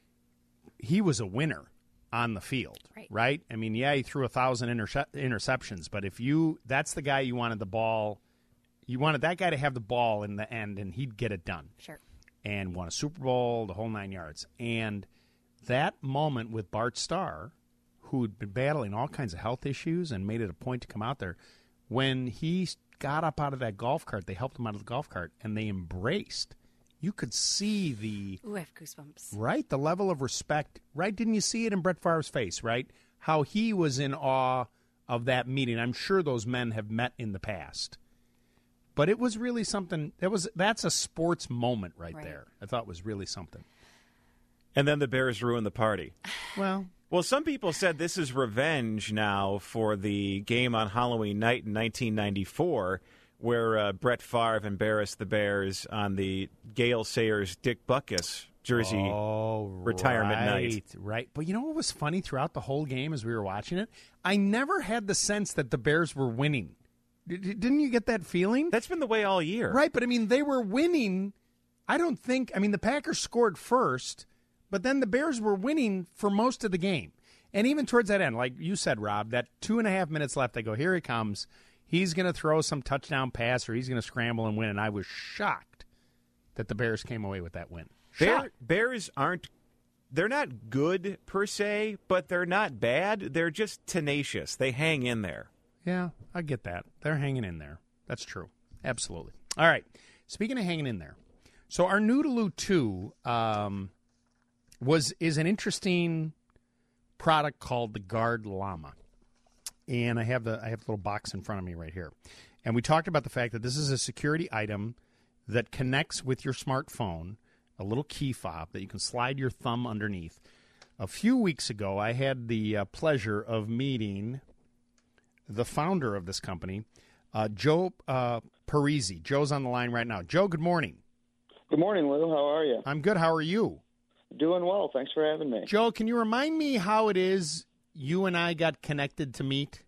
he was a winner on the field, right? I mean, yeah, he threw 1,000 interceptions, but that's the guy you wanted the ball. You wanted that guy to have the ball in the end, and he'd get it done. Sure. And won a Super Bowl, the whole 9 yards. And that moment with Bart Starr, who had been battling all kinds of health issues and made it a point to come out there, when he got up out of that golf cart, they helped him out of the golf cart, and they embraced. You could see Ooh, I have goosebumps. Right, the level of respect, right? Didn't you see it in Brett Favre's face, right? How he was in awe of that meeting. I'm sure those men have met in the past. But it was really something. That's a sports moment right there. I thought was really something. And then the Bears ruined the party. Well, some people said this is revenge now for the game on Halloween night in 1994, where Brett Favre embarrassed the Bears on the Gale Sayers Dick Butkus jersey retirement night. Right. But you know what was funny throughout the whole game as we were watching it? I never had the sense that the Bears were winning. Didn't you get that feeling? That's been the way all year. Right, but I mean, they were winning. The Packers scored first, but then the Bears were winning for most of the game. And even towards that end, like you said, Rob, that 2.5 minutes left, I go, here he comes. He's going to throw some touchdown pass or he's going to scramble and win. And I was shocked that the Bears came away with that win. Bears they're not good per se, but they're not bad. They're just tenacious. They hang in there. Yeah, I get that. They're hanging in there. That's true. Absolutely. All right. Speaking of hanging in there, so our Noodaloo 2 is an interesting product called the Guard Llama. And I have the little box in front of me right here. And we talked about the fact that this is a security item that connects with your smartphone, a little key fob that you can slide your thumb underneath. A few weeks ago, I had the pleasure of meeting the founder of this company, Joe Parisi. Joe's on the line right now. Joe, good morning. Good morning, Lou. How are you? I'm good. How are you? Doing well. Thanks for having me. Joe, can you remind me how it is you and I got connected to meet?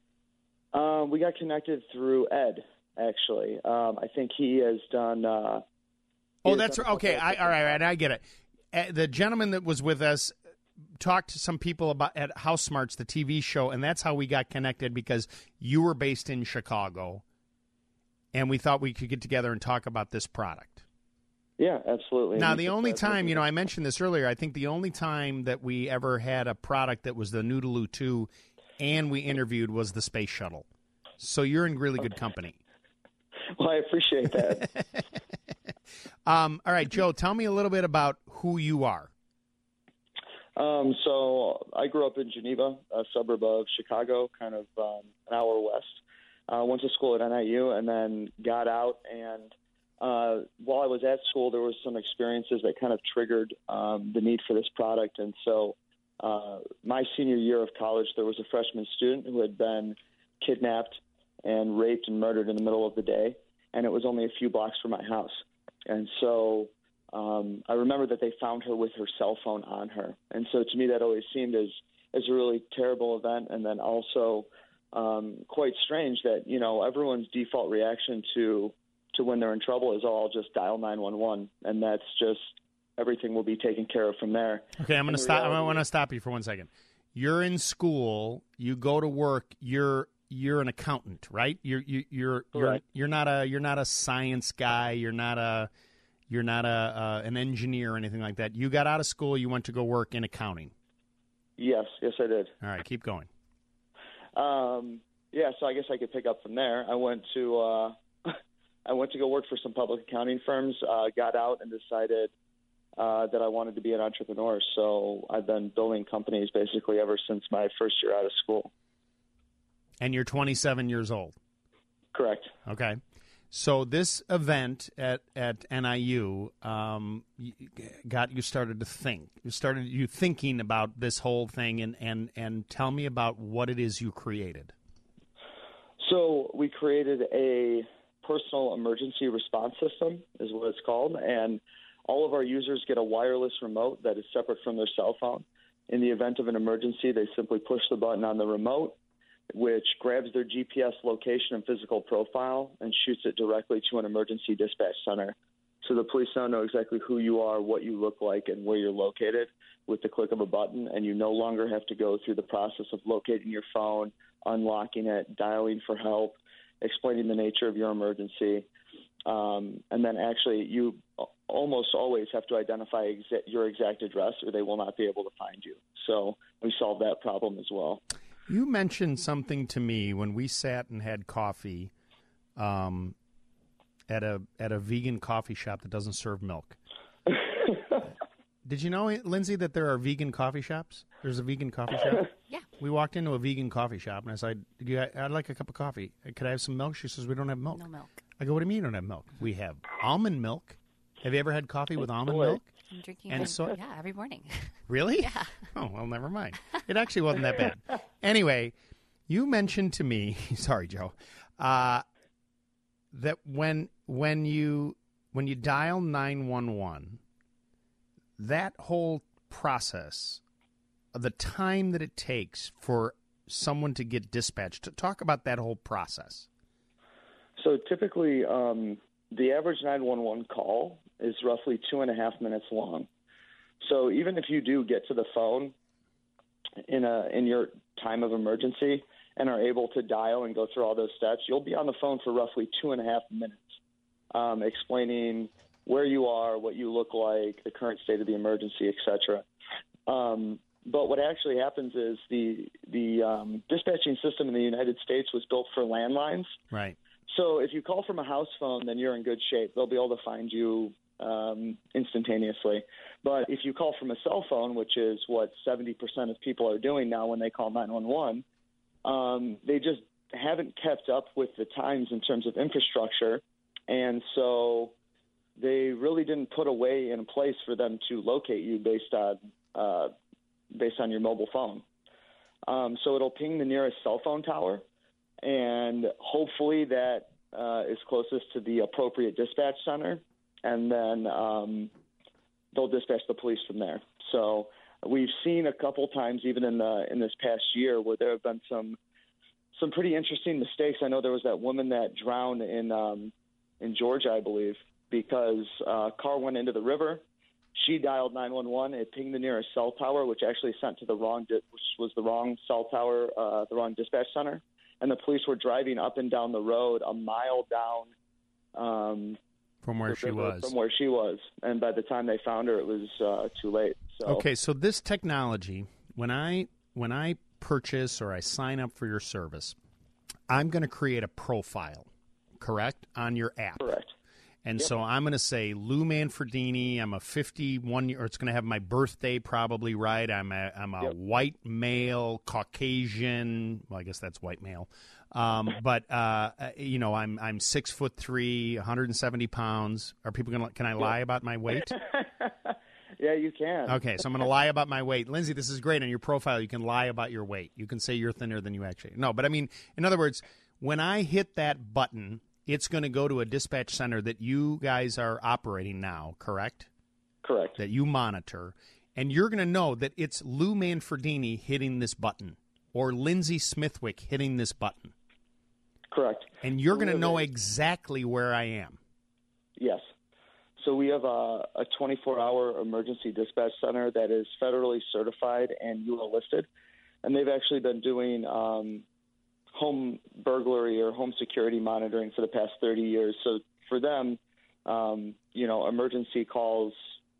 We got connected through Ed, actually. I think he has done... that's right. Okay. All right. I get it. The gentleman that was with us talked to some people at House Smarts, the TV show, and that's how we got connected because you were based in Chicago, and we thought we could get together and talk about this product. Yeah, absolutely. Now, the only time, I mentioned this earlier, I think the only time that we ever had a product that was the Noodaloo 2 and we interviewed was the Space Shuttle. So you're in really good company. Well, I appreciate that. All right, Joe, tell me a little bit about who you are. So I grew up in Geneva, a suburb of Chicago, kind of an hour west. Went to school at NIU and then got out. And while I was at school, there was some experiences that kind of triggered the need for this product. And so my senior year of college, there was a freshman student who had been kidnapped and raped and murdered in the middle of the day. And it was only a few blocks from my house. And so I remember that they found her with her cell phone on her. And so to me that always seemed as a really terrible event, and then also quite strange that, you know, everyone's default reaction to when they're in trouble is, I'll just dial 911, and that's just everything will be taken care of from there. Okay, I'm going to stop. I want to stop you for 1 second. You're in school. You go to work. You're an accountant, right? You're not a science guy. You're not an engineer or anything like that. You got out of school. You went to go work in accounting. Yes, I did. All right, keep going. Yeah, so I guess I could pick up from there. I went to go work for some public accounting firms. Got out and decided that I wanted to be an entrepreneur. So I've been building companies basically ever since my first year out of school. And you're 27 years old. Correct. Okay. So this event at NIU got you started to think. You thinking about this whole thing, and tell me about what it is you created. So we created a personal emergency response system, is what it's called, and all of our users get a wireless remote that is separate from their cell phone. In the event of an emergency, they simply push the button on the remote, which grabs their GPS location and physical profile and shoots it directly to an emergency dispatch center. So the police now know exactly who you are, what you look like, and where you're located with the click of a button, and you no longer have to go through the process of locating your phone, unlocking it, dialing for help, explaining the nature of your emergency. And then actually you almost always have to identify your exact address, or they will not be able to find you. So we solve that problem as well. You mentioned something to me when we sat and had coffee at a vegan coffee shop that doesn't serve milk. Did you know, Lindsay, that there are vegan coffee shops? There's a vegan coffee shop? Yeah. We walked into a vegan coffee shop, and I said, I'd like a cup of coffee. Could I have some milk? She says, we don't have milk. No milk. I go, what do you mean you don't have milk? We have almond milk. Have you ever had coffee with almond milk? I'm drinking every morning. Really? Yeah. Oh, well, never mind. It actually wasn't that bad. Anyway, you mentioned to me, sorry, Joe, that when you dial 911, that whole process, the time that it takes for someone to get dispatched, talk about that whole process. So typically, the average 911 call is roughly 2.5 minutes long. So even if you do get to the phone in your time of emergency and are able to dial and go through all those steps, you'll be on the phone for roughly 2.5 minutes, explaining where you are, what you look like, the current state of the emergency, etc. But what actually happens is the dispatching system in the United States was built for landlines. Right. So if you call from a house phone, then you're in good shape. They'll be able to find you instantaneously. But if you call from a cell phone, which is what 70% of people are doing now when they call 911, they just haven't kept up with the times in terms of infrastructure. And so they really didn't put a way in place for them to locate you based on your mobile phone. So it'll ping the nearest cell phone tower, and hopefully that is closest to the appropriate dispatch center, and then they'll dispatch the police from there. So we've seen a couple times, even in this past year, where there have been some pretty interesting mistakes. I know there was that woman that drowned in Georgia, I believe, because a car went into the river. She dialed 911. It pinged the nearest cell tower, which actually sent to the wrong cell tower, the wrong dispatch center. And the police were driving up and down the road a mile down from where she was. From where she was, and by the time they found her, it was too late. So. Okay, so this technology, when I purchase or I sign up for your service, I'm going to create a profile, correct, on your app. Correct. And so I'm going to say Lou Manfredini. I'm a 51 year. Or it's going to have my birthday probably right. I'm a white male, Caucasian. Well, I guess that's white male. But you know, I'm 6'3", 170 pounds. Are people going to? Can I lie about my weight? Yeah, you can. Okay, so I'm going to lie about my weight. Lindsay, this is great. On your profile, you can lie about your weight. You can say you're thinner than you actually. No, but I mean, in other words, when I hit that button it's going to go to a dispatch center that you guys are operating now, correct? Correct. That you monitor, and you're going to know that it's Lou Manfredini hitting this button or Lindsay Smithwick hitting this button. Correct. And you're going to know exactly where I am. Yes. So we have a 24-hour emergency dispatch center that is federally certified and UL listed, and they've actually been doing home burglary or home security monitoring for the past 30 years. So for them, emergency calls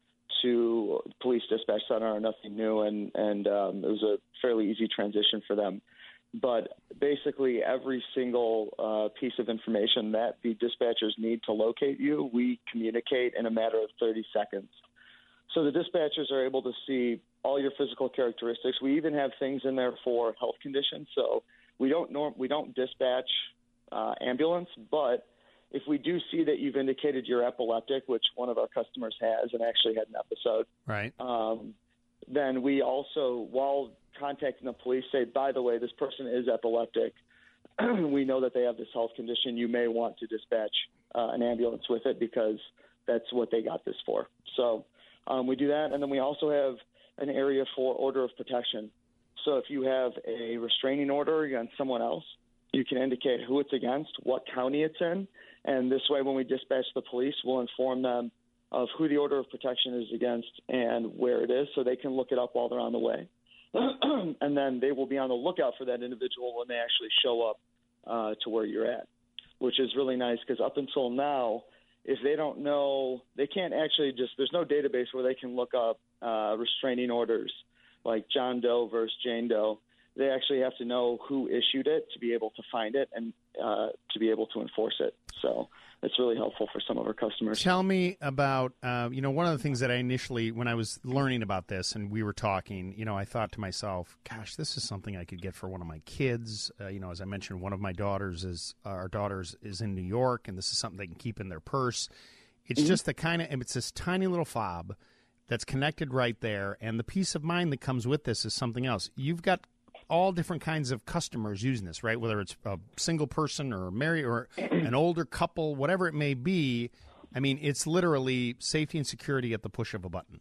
to police dispatch center are nothing new, and it was a fairly easy transition for them. But basically every single piece of information that the dispatchers need to locate you, we communicate in a matter of 30 seconds. So the dispatchers are able to see all your physical characteristics. We even have things in there for health conditions. So we don't dispatch ambulance, but if we do see that you've indicated you're epileptic, which one of our customers has and actually had an episode, right? Then we also, while contacting the police, say, by the way, this person is epileptic. We know that they have this health condition. You may want to dispatch an ambulance with it because that's what they got this for. So we do that, and then we also have an area for order of protection. So if you have a restraining order against someone else, you can indicate who it's against, what county it's in, and this way when we dispatch the police, we'll inform them of who the order of protection is against and where it is so they can look it up while they're on the way. And then they will be on the lookout for that individual when they actually show up to where you're at, which is really nice because up until now, if they don't know, they can't actually there's no database where they can look up restraining orders like John Doe versus Jane Doe. They actually have to know who issued it to be able to find it and to be able to enforce it. So it's really helpful for some of our customers. Tell me about, one of the things that I initially, when I was learning about this and we were talking, I thought to myself, gosh, this is something I could get for one of my kids. As I mentioned, one of my daughters is in New York, and this is something they can keep in their purse. It's just it's this tiny little fob that's connected right there, and the peace of mind that comes with this is something else. You've got all different kinds of customers using this, right? Whether it's a single person or married or an older couple, whatever it may be. I mean, it's literally safety and security at the push of a button.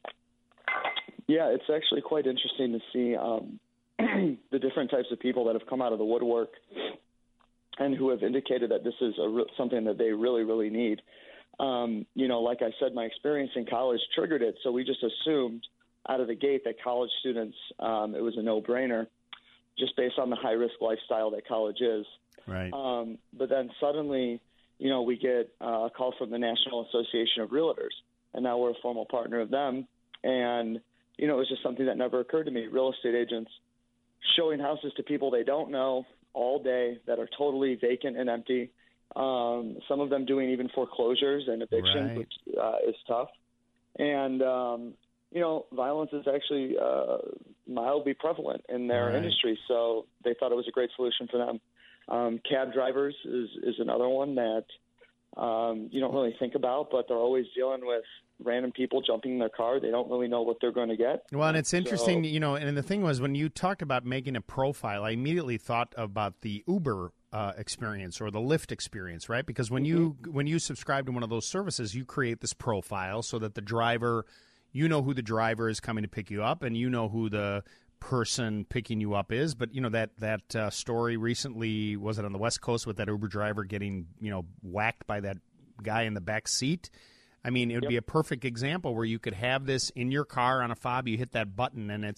Yeah, it's actually quite interesting to see the different types of people that have come out of the woodwork and who have indicated that this is something that they really, really need. Like I said, my experience in college triggered it, so we just assumed out of the gate that college students, it was a no-brainer just based on the high-risk lifestyle that college is. Right. But then suddenly, we get a call from the National Association of Realtors, and now we're a formal partner of them. And, it was just something that never occurred to me. Real estate agents showing houses to people they don't know all day that are totally vacant and empty. Some of them doing even foreclosures and evictions, which is tough. And, violence is actually mildly prevalent in their industry, so they thought it was a great solution for them. Cab drivers is another one that you don't really think about, but they're always dealing with random people jumping in their car. They don't really know what they're going to get. Well, and it's interesting, and the thing was when you talked about making a profile, I immediately thought about the Uber experience or the Lyft experience, right? Because when you subscribe to one of those services, you create this profile so that the driver – you know who the driver is coming to pick you up, and you know who the person picking you up is. But, that story recently, was it on the West Coast with that Uber driver getting, whacked by that guy in the back seat? I mean, it would be a perfect example where you could have this in your car on a fob. You hit that button, and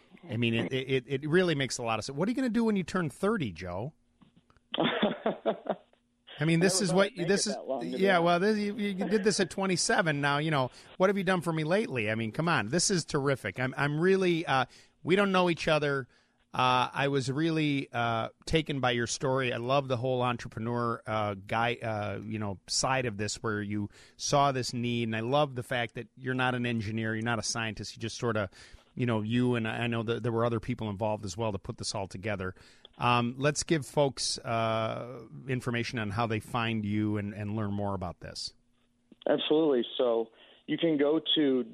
it really makes a lot of sense. What are you going to do when you turn 30, Joe? I mean, this is what this is. Yeah, well, you did this at 27. Now, what have you done for me lately? I mean, come on, this is terrific. I'm really. We don't know each other. I was really taken by your story. I love the whole entrepreneur side of this, where you saw this need, and I love the fact that you're not an engineer, you're not a scientist. You just sort of, you and I know that there were other people involved as well to put this all together. Let's give folks information on how they find you and learn more about this. Absolutely. So you can go to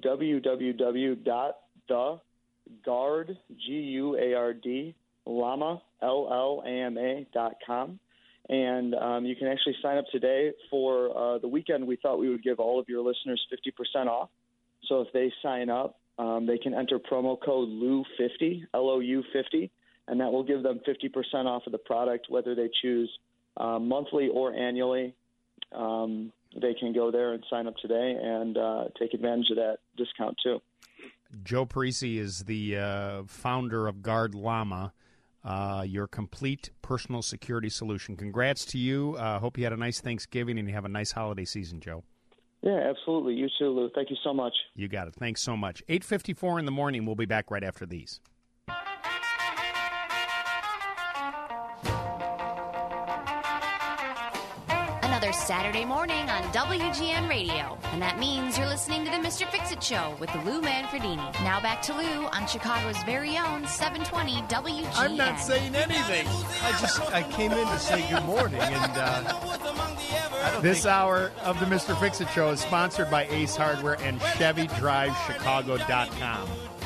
www.theguard, GUARD, llama, LLAMA.com, And you can actually sign up today for the weekend. We thought we would give all of your listeners 50% off. So if they sign up, they can enter promo code LOU50, LOU50, and that will give them 50% off of the product, whether they choose monthly or annually. They can go there and sign up today and take advantage of that discount too. Joe Parisi is the founder of Guard Llama, your complete personal security solution. Congrats to you. Hope you had a nice Thanksgiving and you have a nice holiday season, Joe. Yeah, absolutely. You too, Lou. Thank you so much. You got it. Thanks so much. 8:54 in the morning. We'll be back right after these. Another Saturday morning on WGN Radio. And that means you're listening to the Mr. Fix-It Show with Lou Manfredini. Now back to Lou on Chicago's very own 720 WGN. I'm not saying anything. I came in to say good morning. And this hour of the Mr. Fix-It Show is sponsored by Ace Hardware and ChevyDriveChicago.com.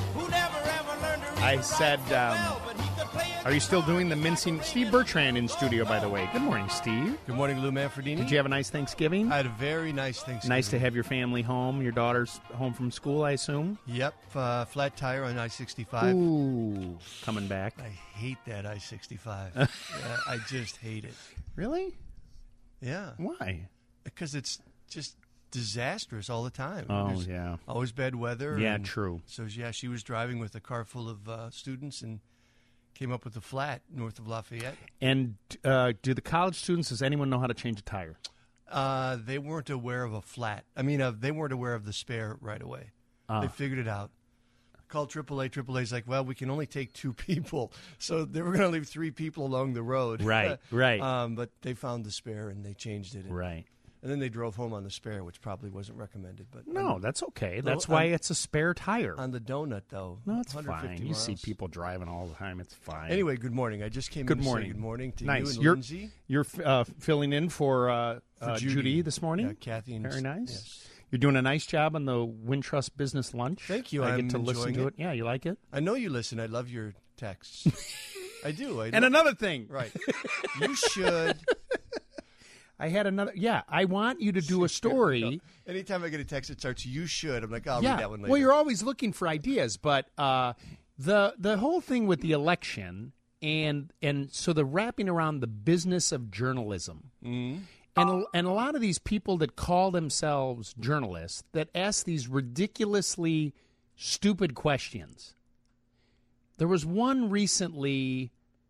I said, are you still doing the mincing? Steve Bertrand in studio, by the way. Good morning, Steve. Good morning, Lou Manfredini. Did you have a nice Thanksgiving? I had a very nice Thanksgiving. Nice to have your family home. Your daughter's home from school, I assume? Yep. Flat tire on I-65. Ooh, coming back. I hate that I-65. I just hate it. Really? Yeah. Why? Because it's just disastrous all the time. Oh, There's yeah. Always bad weather. Yeah, true. So, yeah, she was driving with a car full of students and came up with a flat north of Lafayette. And do the college students, does anyone know how to change a tire? They weren't aware of a flat. I mean, they weren't aware of the spare right away. They figured it out. Called AAA. AAA's like, well, we can only take 2 people. So they were going to leave 3 people along the road. Right, right. But they found the spare and they changed it. Right. And then they drove home on the spare, which probably wasn't recommended. But no, that's okay. That's why it's a spare tire. On the donut, though. No, it's fine. miles. You see people driving all the time. It's fine. Anyway, good morning. I just came in to say good morning to nice. you and Lindsay. You're filling in for Judy this morning? Yeah, Kathy. Very nice. Yes. You're doing a nice job on the Wintrust Business Lunch. Thank you. I I'm get to listen to it. Yeah, you like it? I know you listen. I love your texts. I do. And another thing. Right. You should. I had another. Yeah, I want you to do a story. No. Anytime I get a text that starts, you should. I'm like, I'll read that one later. Well, you're always looking for ideas, but the whole thing with the election and so the wrapping around the business of journalism. Mm-hmm. And a lot of these people that call themselves journalists that ask these ridiculously stupid questions. There was one recently.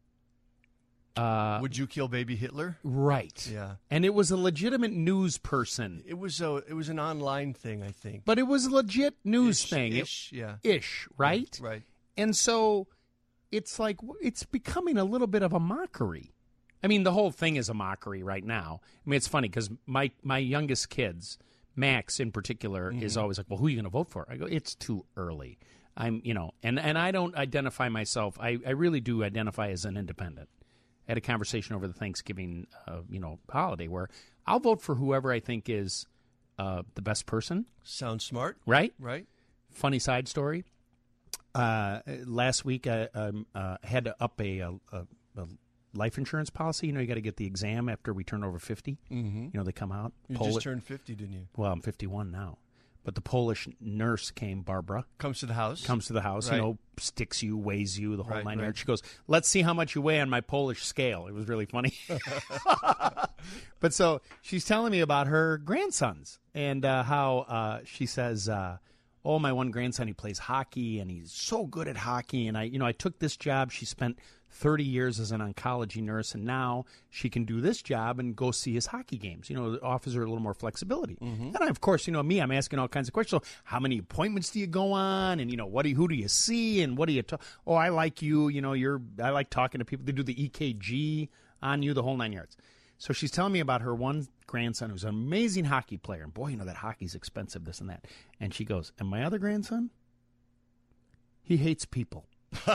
Would you kill baby Hitler? Right. Yeah. And it was a legitimate news person. It was an online thing, I think. But it was a legit news thing. Yeah. Ish, right? Right. And so it's like it's becoming a little bit of a mockery. I mean, the whole thing is a mockery right now. I mean, it's funny because my youngest kids, Max in particular, is always like, well, who are you going to vote for? I go, it's too early. And I don't identify myself. I really do identify as an independent. I had a conversation over the Thanksgiving, holiday where I'll vote for whoever I think is the best person. Sounds smart. Right? Right. Funny side story. Last week I had to up a life insurance policy. You got to get the exam after we turn over 50. Mm-hmm. They come out. You just turned 50, didn't you? Well, I'm 51 now. But the Polish nurse came, Barbara. Comes to the house. Right. Sticks you, weighs you, the whole right, 9 right. yards. She goes, let's see how much you weigh on my Polish scale. It was really funny. But so she's telling me about her grandsons and how she says, my one grandson, he plays hockey, and he's so good at hockey. And I took this job. She spent 30 years as an oncology nurse, and now she can do this job and go see his hockey games. It offers her a little more flexibility. Mm-hmm. And of course, me, I'm asking all kinds of questions. So how many appointments do you go on? And, who do you see? And what do you talk? Oh, I like you. I like talking to people. They do the EKG on you, the whole 9 yards. So she's telling me about her one grandson who's an amazing hockey player. And boy, that hockey's expensive, this and that. And she goes, and my other grandson, he hates people.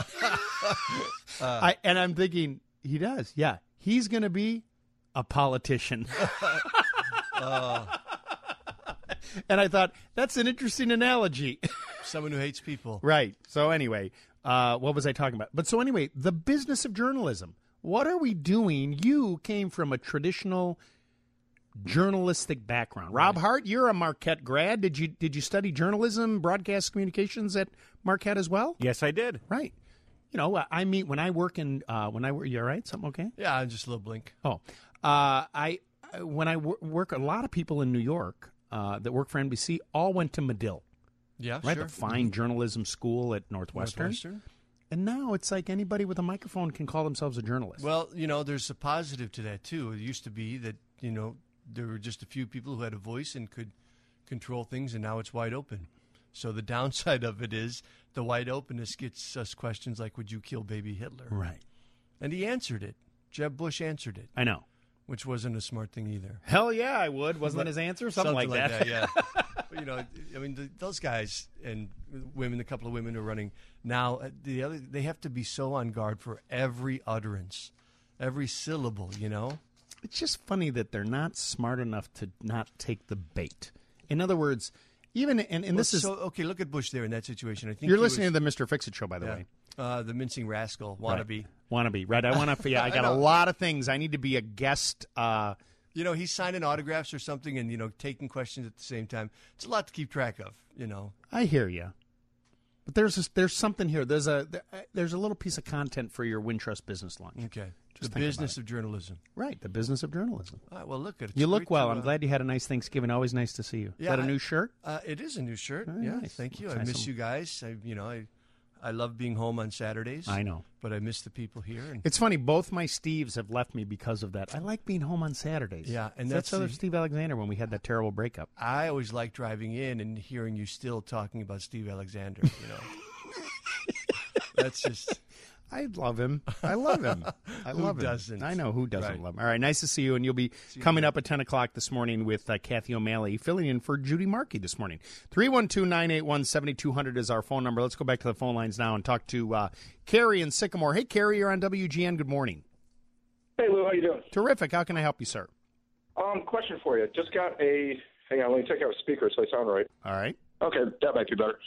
And I'm thinking, he does. Yeah. He's going to be a politician. And I thought, that's an interesting analogy. Someone who hates people. Right. So anyway, what was I talking about? But so anyway, the business of journalism. What are we doing? You came from a traditional journalistic background. Rob Hart, you're a Marquette grad. Did you study journalism, broadcast communications at Marquette as well? Yes, I did. Right. You know, I meet when I work in you all right? Something okay? Yeah, just a little blink. Oh, when I work, a lot of people in New York that work for NBC all went to Medill. Yeah, right. sure. The fine journalism school at Northwestern. And now it's like anybody with a microphone can call themselves a journalist. Well, you know, there's a positive to that too. It used to be that, you know, there were just a few people who had a voice and could control things, and now it's wide open. So the downside of it is the wide openness gets us questions like, would you kill baby Hitler? Right. And he answered it. Jeb Bush answered it. I know. Which wasn't a smart thing either. Hell yeah, I would. Wasn't that his answer? Something like that. Yeah. But, you know, I mean, those guys and women, a couple of women who are running now, they have to be so on guard for every utterance, every syllable, you know? It's just funny that they're not smart enough to not take the bait. In other words, even this is okay. Look at Bush there in that situation. I think you're listening to the Mr. Fix-It show, by the way. The mincing rascal wannabe. Right. I want to. Yeah, I got a lot of things. I need to be a guest. You know, he's signing autographs or something, and you know, taking questions at the same time. It's a lot to keep track of. You know. I hear you, but there's something here. There's a little piece of content for your Wintrust business lunch. Okay. The business of journalism. Right, the business of journalism. All right, well, look at it. You look well. I'm glad you had a nice Thanksgiving. Always nice to see you. Yeah, is that a new shirt? It is a new shirt. Very yeah, nice. thank you. Looks I nice. miss you guys. I love being home on Saturdays. I know. But I miss the people here. And it's funny. Both my Steves have left me because of that. I like being home on Saturdays. Yeah, and that's other Steve Alexander when we had that terrible breakup. I always like driving in and hearing you still talking about Steve Alexander. You know, that's just. I love him. I love him. I love him. Who doesn't? I know who doesn't Right. love him. All right, nice to see you. And you'll be coming up at 10 o'clock this morning with Kathy O'Malley, filling in for Judy Markey this morning. 312-981-7200 is our phone number. Let's go back to the phone lines now and talk to Carrie in Sycamore. Hey, Carrie, you're on WGN. Good morning. Hey, Lou, how you doing? Terrific. How can I help you, sir? Question for you. Just got a. Hang on, let me take out a speaker so I sound right. All right. Okay, that might be better.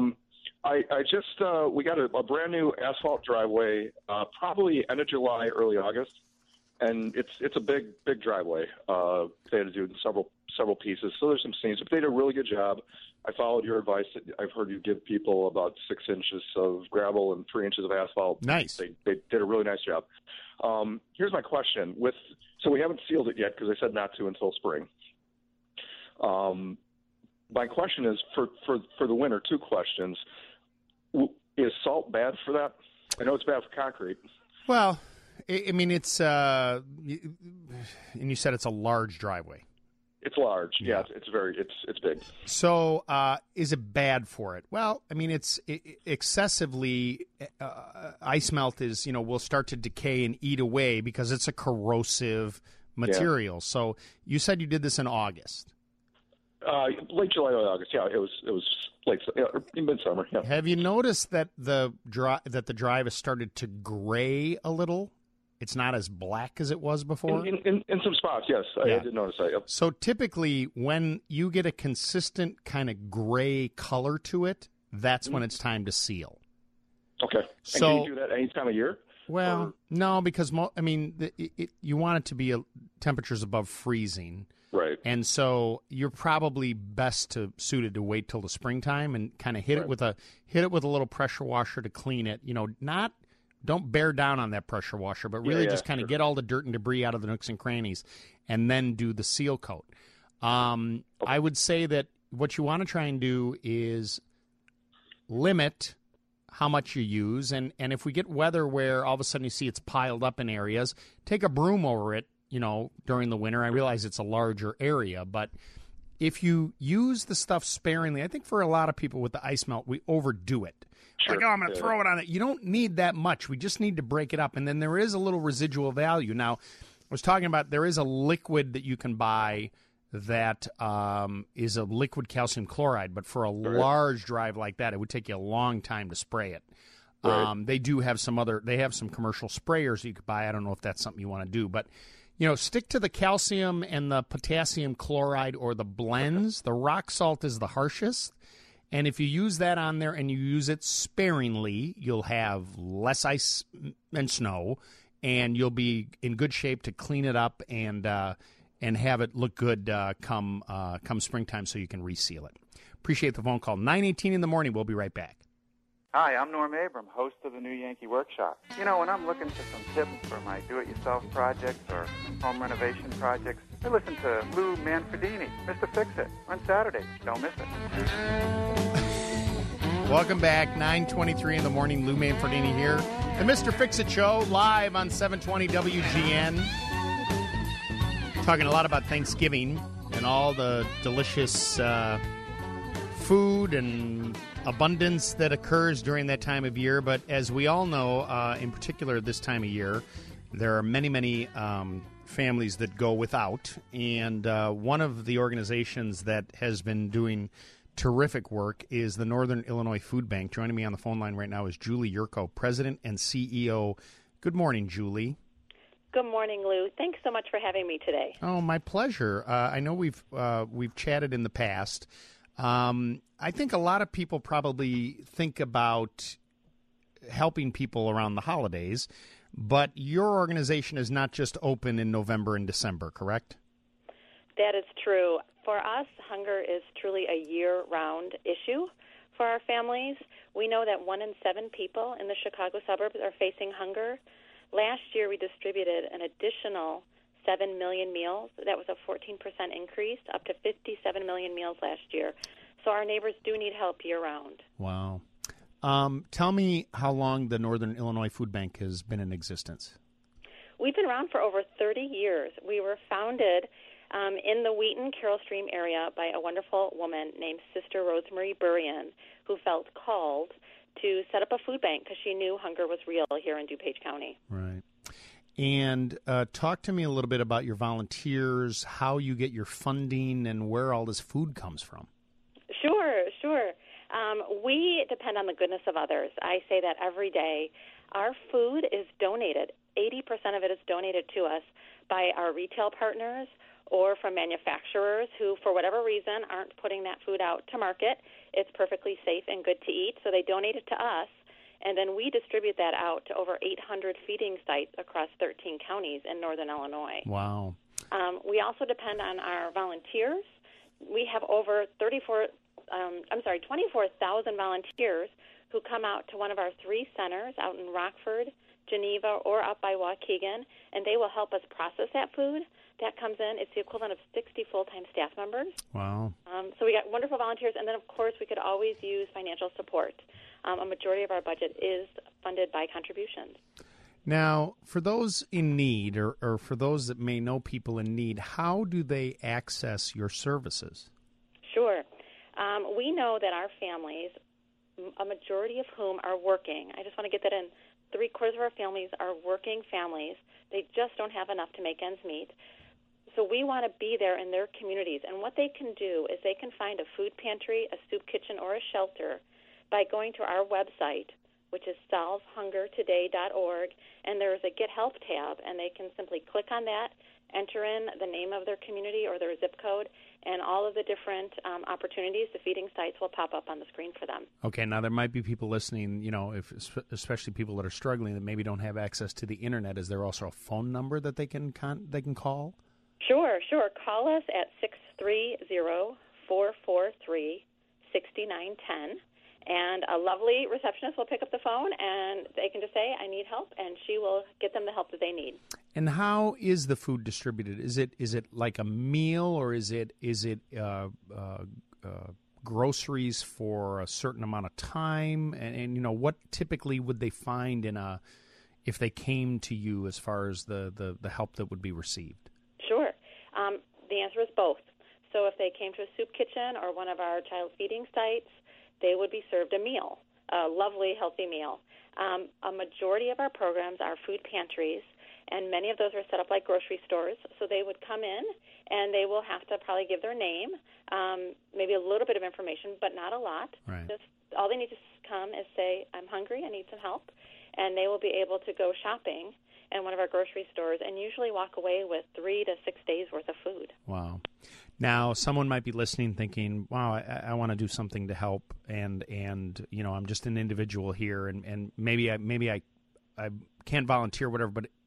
I just we got a brand new asphalt driveway, probably end of July, early August, and it's a big driveway. They had to do several pieces, so there's some seams. But they did a really good job. I followed your advice. I've heard you give people about 6 inches of gravel and 3 inches of asphalt. Nice. They did a really nice job. Here's my question: so we haven't sealed it yet because they said not to until spring. My question is for the winter. 2 questions. Is salt bad for that? I know it's bad for concrete. Well, I mean, it's and you said it's a large driveway. It's large. Yeah, it's big. So, is it bad for it? Well, I mean, it's excessively ice melt is will start to decay and eat away because it's a corrosive material. Yeah. So, you said you did this in August. Late July, early August. Yeah, it was late midsummer. Yeah. Have you noticed that the drive has started to gray a little? It's not as black as it was before. In some spots, yes, I did notice that. Yep. So typically, when you get a consistent kind of gray color to it, that's when it's time to seal. Okay. So and can you do that any time of year? Well, no, because you want it to be temperatures above freezing. Right. And so you're probably best suited to wait till the springtime and kind of hit it with a little pressure washer to clean it. Don't bear down on that pressure washer, but really just kind of get all the dirt and debris out of the nooks and crannies and then do the seal coat. I would say that what you want to try and do is limit how much you use. And if we get weather where all of a sudden you see it's piled up in areas, take a broom over it. During the winter. I realize it's a larger area, but if you use the stuff sparingly, I think for a lot of people with the ice melt, we overdo it. Sure. Like, I'm going to throw it on it. You don't need that much. We just need to break it up. And then there is a little residual value. Now, I was talking about there is a liquid that you can buy that is a liquid calcium chloride, but for a large drive like that, it would take you a long time to spray it. Right. They do have some commercial sprayers you could buy. I don't know if that's something you want to do, but stick to the calcium and the potassium chloride or the blends. The rock salt is the harshest. And if you use that on there and you use it sparingly, you'll have less ice and snow, and you'll be in good shape to clean it up and have it look good come springtime so you can reseal it. Appreciate the phone call. 9:18 in the morning. We'll be right back. Hi, I'm Norm Abram, host of the New Yankee Workshop. You know, when I'm looking for some tips for my do-it-yourself projects or home renovation projects, I listen to Lou Manfredini, Mr. Fix-It, on Saturday. Don't miss it. Welcome back. 9:23 in the morning. Lou Manfredini here. The Mr. Fix-It Show, live on 720 WGN. Talking a lot about Thanksgiving and all the delicious food and abundance that occurs during that time of year. But as we all know, in particular this time of year, there are many, many families that go without. And one of the organizations that has been doing terrific work is the Northern Illinois Food Bank. Joining me on the phone line right now is Julie Yurko, President and CEO. Good morning, Julie. Good morning, Lou. Thanks so much for having me today. Oh, my pleasure. I know we've chatted in the past. I think a lot of people probably think about helping people around the holidays, but your organization is not just open in November and December, correct? That is true. For us, hunger is truly a year-round issue for our families. We know that 1 in 7 people in the Chicago suburbs are facing hunger. Last year, we distributed an additional 7 million meals. That was a 14% increase, up to 57 million meals last year. So our neighbors do need help year-round. Wow. Tell me how long the Northern Illinois Food Bank has been in existence. We've been around for over 30 years. We were founded in the Wheaton, Carroll Stream area by a wonderful woman named Sister Rosemary Burian, who felt called to set up a food bank because she knew hunger was real here in DuPage County. Right. And talk to me a little bit about your volunteers, how you get your funding, and where all this food comes from. Sure. We depend on the goodness of others. I say that every day. Our food is donated. 80% of it is donated to us by our retail partners or from manufacturers who, for whatever reason, aren't putting that food out to market. It's perfectly safe and good to eat, so they donate it to us, and then we distribute that out to over 800 feeding sites across 13 counties in northern Illinois. Wow. We also depend on our volunteers. We have over 24,000 volunteers who come out to one of our 3 centers out in Rockford, Geneva, or up by Waukegan, and they will help us process that food. That comes in. It's the equivalent of 60 full-time staff members. Wow. So we got wonderful volunteers, and then, of course, we could always use financial support. A majority of our budget is funded by contributions. Now, for those in need or for those that may know people in need, how do they access your services? Sure. We know that our families, a majority of whom are working, I just want to get that in, 3/4 of our families are working families. They just don't have enough to make ends meet. So we want to be there in their communities. And what they can do is they can find a food pantry, a soup kitchen, or a shelter by going to our website, which is solvehungertoday.org, and there is a Get Help tab, and they can simply click on that, enter in the name of their community or their zip code, and all of the different opportunities, the feeding sites will pop up on the screen for them. Okay, now there might be people listening, especially people that are struggling that maybe don't have access to the internet. Is there also a phone number that they can call? Sure. Call us at 630-443-6910, and a lovely receptionist will pick up the phone, and they can just say, I need help, and she will get them the help that they need. And how is the food distributed? Is it like a meal, or is it groceries for a certain amount of time? And what typically would they find if they came to you as far as the help that would be received? Sure. The answer is both. So if they came to a soup kitchen or one of our child feeding sites, they would be served a meal, a lovely, healthy meal. A majority of our programs are food pantries, and many of those are set up like grocery stores. So they would come in, and they will have to probably give their name, maybe a little bit of information, but not a lot. Right. Just all they need to come is say, I'm hungry, I need some help, and they will be able to go shopping in one of our grocery stores and usually walk away with 3 to 6 days worth of food. Wow. Now, someone might be listening thinking, wow, I want to do something to help, and I'm just an individual here, and maybe I can't volunteer, whatever, but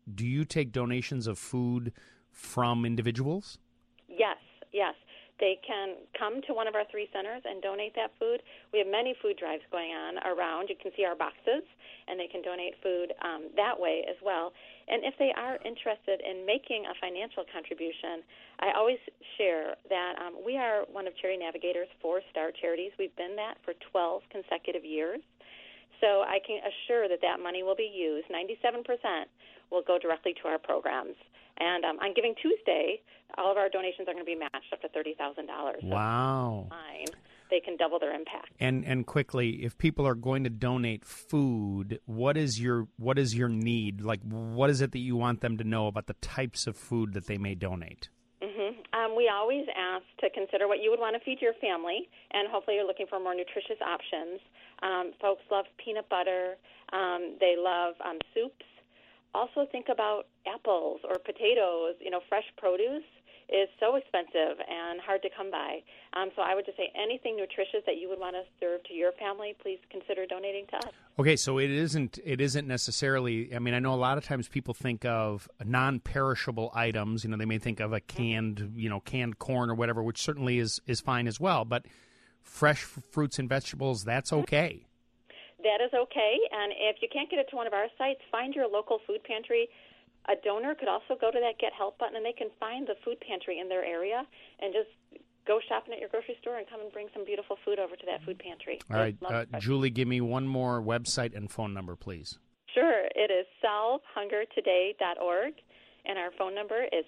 do you take donations of food from individuals? Yes. They can come to one of our 3 centers and donate that food. We have many food drives going on around. You can see our boxes, and they can donate food that way as well. And if they are interested in making a financial contribution, I always share that we are one of Charity Navigator's 4-star charities. We've been that for 12 consecutive years. So I can assure that money will be used. 97% will go directly to our programs. And on Giving Tuesday, all of our donations are going to be matched up to $30,000. Wow. They can double their impact. And quickly, if people are going to donate food, what is your need? Like, what is it that you want them to know about the types of food that they may donate? We always ask to consider what you would want to feed your family, and hopefully you're looking for more nutritious options. Folks love peanut butter. They love soups. Also think about apples or potatoes. Fresh produce is so expensive and hard to come by. So I would just say anything nutritious that you would want to serve to your family, please consider donating to us. Okay, so it isn't necessarily. I mean, I know a lot of times people think of non-perishable items. They may think of a canned corn or whatever, which certainly is fine as well. But fresh fruits and vegetables, that's okay. That is okay. And if you can't get it to one of our sites, find your local food pantry. A donor could also go to that Get Help button, and they can find the food pantry in their area and just go shopping at your grocery store and come and bring some beautiful food over to that food pantry. All right, Julie, give me one more website and phone number, please. Sure. It is solvehungertoday.org, and our phone number is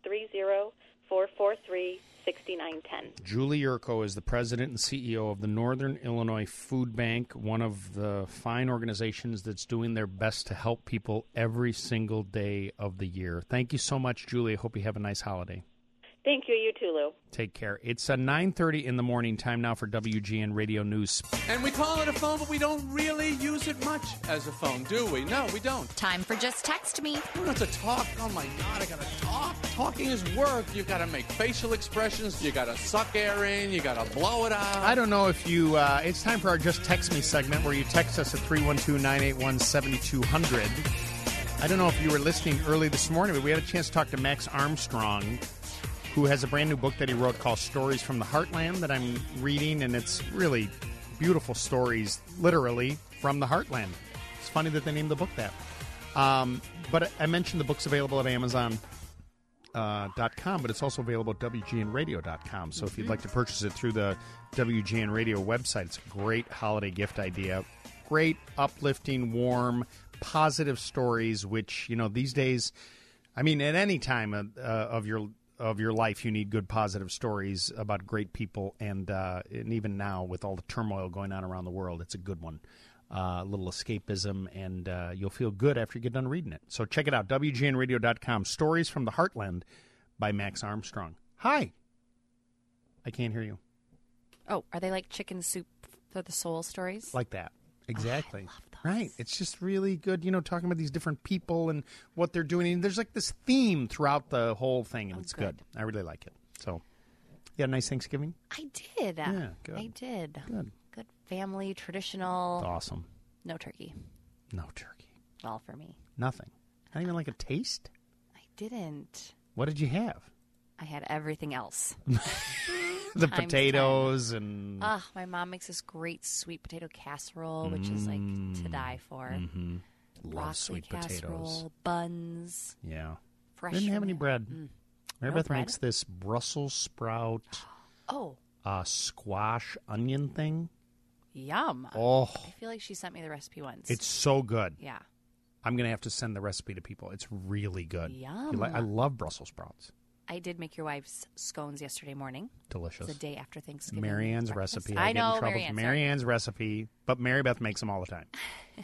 630-443-6910. Julie Urko is the president and CEO of the Northern Illinois Food Bank, one of the fine organizations that's doing their best to help people every single day of the year. Thank you so much, Julie. I hope you have a nice holiday. Thank you. You too, Lou. Take care. It's 9:30 in the morning. Time now for WGN Radio News. And we call it a phone, but we don't really use it much as a phone, do we? No, we don't. Time for Just Text Me. You don't have to talk. Oh, my God, I got to talk. Talking is work. You got to make facial expressions. You got to suck air in. You got to blow it out. I don't know if you... it's time for our Just Text Me segment where you text us at 312-981-7200. I don't know if you were listening early this morning, but we had a chance to talk to Max Armstrong, who has a brand new book that he wrote called Stories from the Heartland that I'm reading, and it's really beautiful stories, literally, from the Heartland. It's funny that they named the book that. But I mentioned the book's available at Amazon.com, but it's also available at WGNradio.com. So if you'd like to purchase it through the WGN Radio website, it's a great holiday gift idea. Great, uplifting, warm, positive stories, which, these days, I mean, at any time of your life, you need good, positive stories about great people, and even now, with all the turmoil going on around the world, it's a good one. A little escapism, and you'll feel good after you get done reading it. So check it out, WGNradio.com. Stories from the Heartland by Max Armstrong. Hi. I can't hear you. Oh, are they like chicken soup for the soul stories? Like that. Exactly. Oh, I love those. Right. It's just really good, talking about these different people and what they're doing. And there's like this theme throughout the whole thing, and it's good. I really like it. So, you had a nice Thanksgiving? I did. Yeah, good. I did. Good. Good family, traditional. Awesome. No turkey. No turkey. All for me. Nothing. Not even like a taste? I didn't. What did you have? I had everything else. The potatoes and... my mom makes this great sweet potato casserole, which is like to die for. Mm-hmm. Love Broccoli sweet casserole, potatoes. Buns. Yeah. Fresh. Didn't have any bread. Mary Beth bread? makes this Brussels sprout squash onion thing. Yum. Oh. I feel like she sent me the recipe once. It's so good. Yeah. I'm going to have to send the recipe to people. It's really good. Yum. I love Brussels sprouts. I did make your wife's scones yesterday morning. Delicious. The day after Thanksgiving. Marianne's breakfast. recipe. I know, get in trouble with Marianne's recipe, but Mary Beth makes them all the time.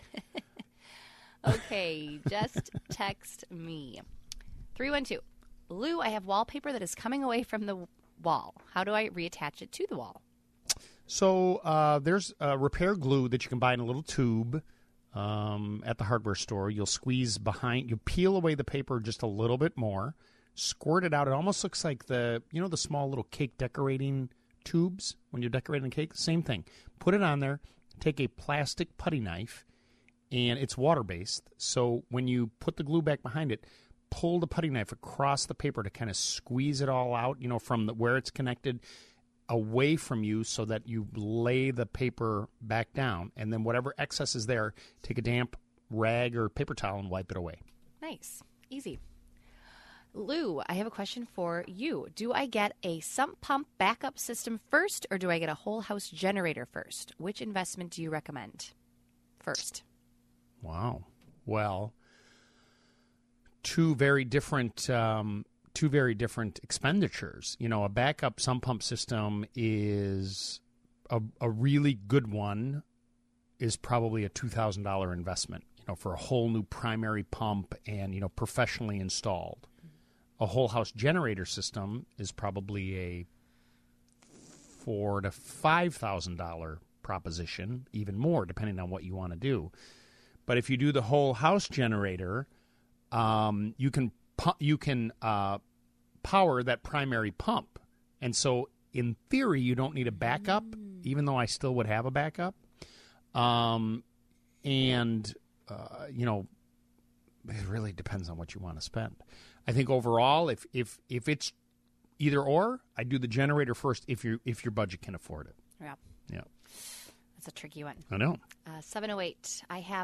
Okay, just text me. 312. Lou, I have wallpaper that is coming away from the wall. How do I reattach it to the wall? So there's repair glue that you can buy in a little tube at the hardware store. You'll squeeze behind. You peel away the paper just a little bit more. Squirt it out. It almost looks like the small little cake decorating tubes when you're decorating a cake. Same thing. Put it on there. Take a plastic putty knife and it's water-based. So when you put the glue back behind it, pull the putty knife across the paper to kind of squeeze it all out, from where it's connected away from you so that you lay the paper back down. And then whatever excess is there, take a damp rag or paper towel and wipe it away. Nice. Easy. Lou, I have a question for you. Do I get a sump pump backup system first, or do I get a whole house generator first? Which investment do you recommend first? Wow. Well, two very different expenditures. A backup sump pump system is a really good one. Is probably a $2,000 investment. For a whole new primary pump and professionally installed. A whole house generator system is probably a $4,000 to $5,000 proposition, even more depending on what you want to do. But if you do the whole house generator, you can power that primary pump, and so in theory you don't need a backup. Even though I still would have a backup, it really depends on what you want to spend. I think overall, if it's either or, I do the generator first if your budget can afford it. Yeah. Yeah. That's a tricky one. I know. 708. I have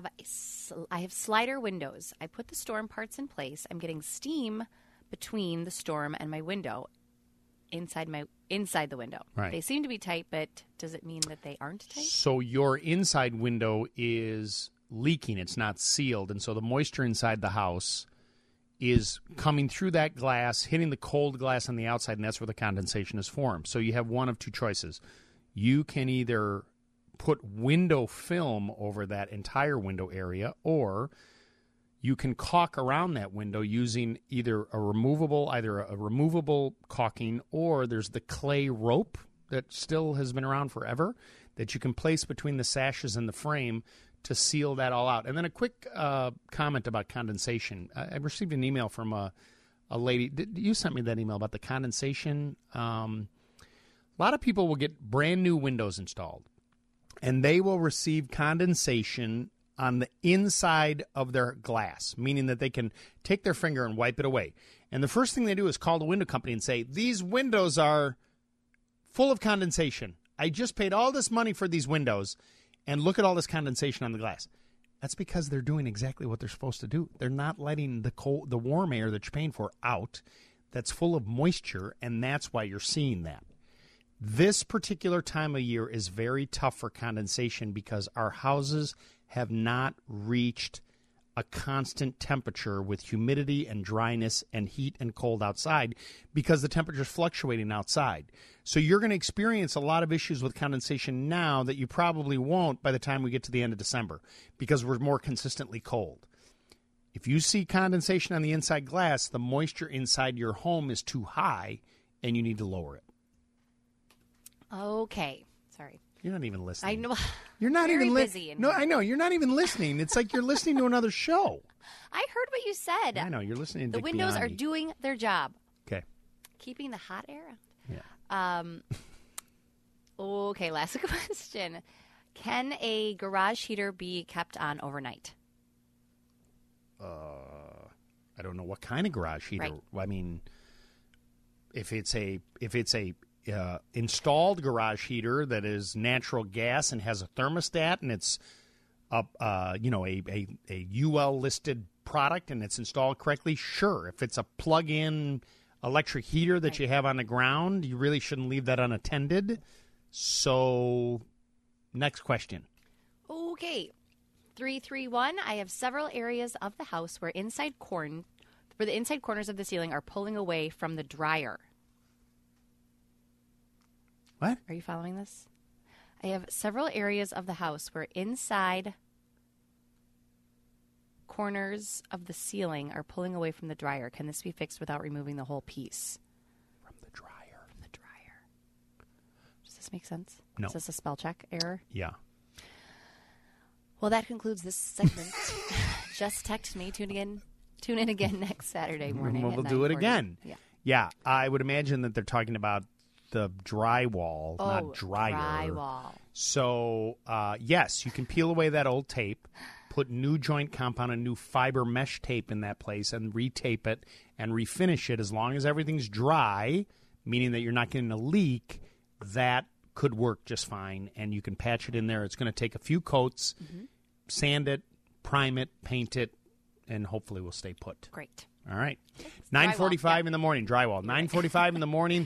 slider windows. I put the storm parts in place. I'm getting steam between the storm and my window inside the window. Right. They seem to be tight, but does it mean that they aren't tight? So your inside window is leaking. It's not sealed, and so the moisture inside the house is coming through that glass, hitting the cold glass on the outside, and that's where the condensation is formed. So you have one of two choices. You can either put window film over that entire window area, or you can caulk around that window using either a removable caulking, or there's the clay rope that still has been around forever that you can place between the sashes and the frame to seal that all out. And then a quick comment about condensation. I received an email from a lady. You sent me that email about the condensation. A lot of people will get brand new windows installed, and they will receive condensation on the inside of their glass, meaning that they can take their finger and wipe it away. And the first thing they do is call the window company and say, these windows are full of condensation. I just paid all this money for these windows, and look at all this condensation on the glass. That's because they're doing exactly what they're supposed to do. They're not letting the warm air that you're paying for out that's full of moisture, and that's why you're seeing that. This particular time of year is very tough for condensation because our houses have not reached a constant temperature with humidity and dryness and heat and cold outside because the temperature is fluctuating outside. So you're going to experience a lot of issues with condensation now that you probably won't by the time we get to the end of December because we're more consistently cold. If you see condensation on the inside glass, the moisture inside your home is too high and you need to lower it. Okay. Sorry. You're not even listening. I know. You're not Very even busy. No, I know. You're not even listening. It's like you're listening to another show. I heard what you said. I know. You're listening to The Dick windows Biondi. are doing their job. Okay. Keeping the hot air out. Yeah. Okay, last question. Can a garage heater be kept on overnight? I don't know what kind of garage heater. Right. I mean, if it's a installed garage heater that is natural gas and has a thermostat and it's a UL listed product and it's installed correctly, sure. If it's a plug-in electric heater that you have on the ground, you really shouldn't leave that unattended. So, next question. Okay. 331. I have several areas of the house where the inside corners of the ceiling are pulling away from the dryer. What? Are you following this? I have several areas of the house where inside corners of the ceiling are pulling away from the dryer. Can this be fixed without removing the whole piece? From the dryer. Does this make sense? No. Is this a spell check error? Yeah. Well, that concludes this segment. Just text me. Tune in again next Saturday morning. We'll at do it 9:40. again. Yeah. Yeah, I would imagine that they're talking about the drywall, not dryer. Drywall. So, yes, you can peel away that old tape, put new joint compound and new fiber mesh tape in that place and retape it and refinish it. As long as everything's dry, meaning that you're not getting a leak, that could work just fine, and you can patch it in there. It's going to take a few coats, sand it, prime it, paint it, and hopefully we'll stay put. Great. All right. 9:45 in the morning, drywall. 9:45 in the morning,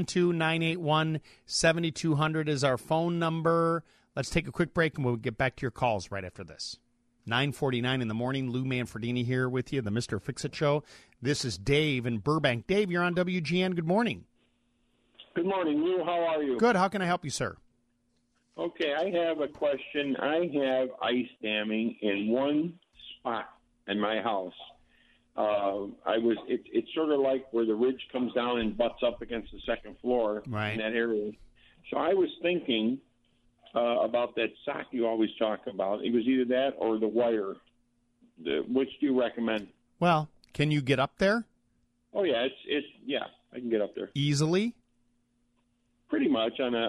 312-981-7200 is our phone number. Let's take a quick break, and we'll get back to your calls right after this. 9:49 in the morning, Lou Manfredini here with you, the Mr. Fix-It Show. This is Dave in Burbank. Dave, you're on WGN. Good morning. Good morning, Lou. How are you? Good. How can I help you, sir? Okay, I have a question. I have ice damming in one spot in my house. It's sort of like where the ridge comes down and butts up against the second floor in that area. So I was thinking about that sock you always talk about. It was either that or the wire. Which do you recommend? Well, can you get up there? Oh yeah, I can get up there easily. Pretty much on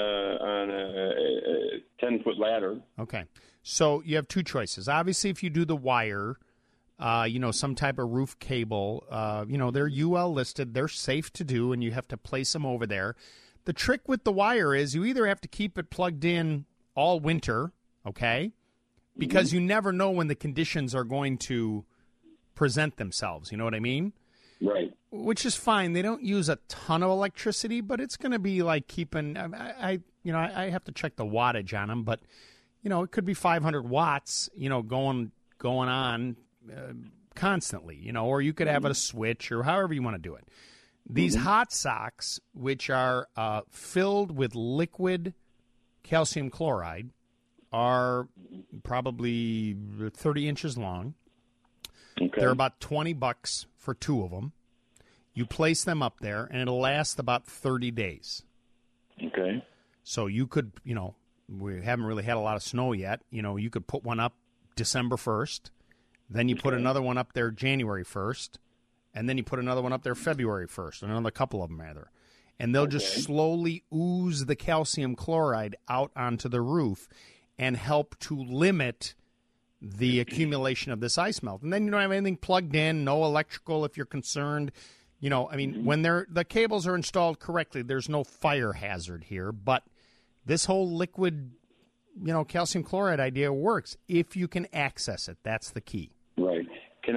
a 10-foot ladder. Okay, so you have two choices. Obviously, if you do the wire. Some type of roof cable, they're UL listed. They're safe to do, and you have to place them over there. The trick with the wire is you either have to keep it plugged in all winter, okay, because you never know when the conditions are going to present themselves. You know what I mean? Right. Which is fine. They don't use a ton of electricity, but it's going to be like keeping I have to check the wattage on them, but, it could be 500 watts, going on constantly, or you could have a switch or however you want to do it. These hot socks, which are filled with liquid calcium chloride, are probably 30 inches long. Okay. They're about $20 for two of them. You place them up there, and it'll last about 30 days. Okay. So you could, we haven't really had a lot of snow yet. You could put one up December 1st. Then you put another one up there January 1st, and then you put another one up there February 1st, another couple of them rather. And they'll just slowly ooze the calcium chloride out onto the roof and help to limit the accumulation of this ice melt. And then you don't have anything plugged in, no electrical if you're concerned. When the cables are installed correctly, there's no fire hazard here. But this whole liquid, calcium chloride idea works if you can access it. That's the key. Right.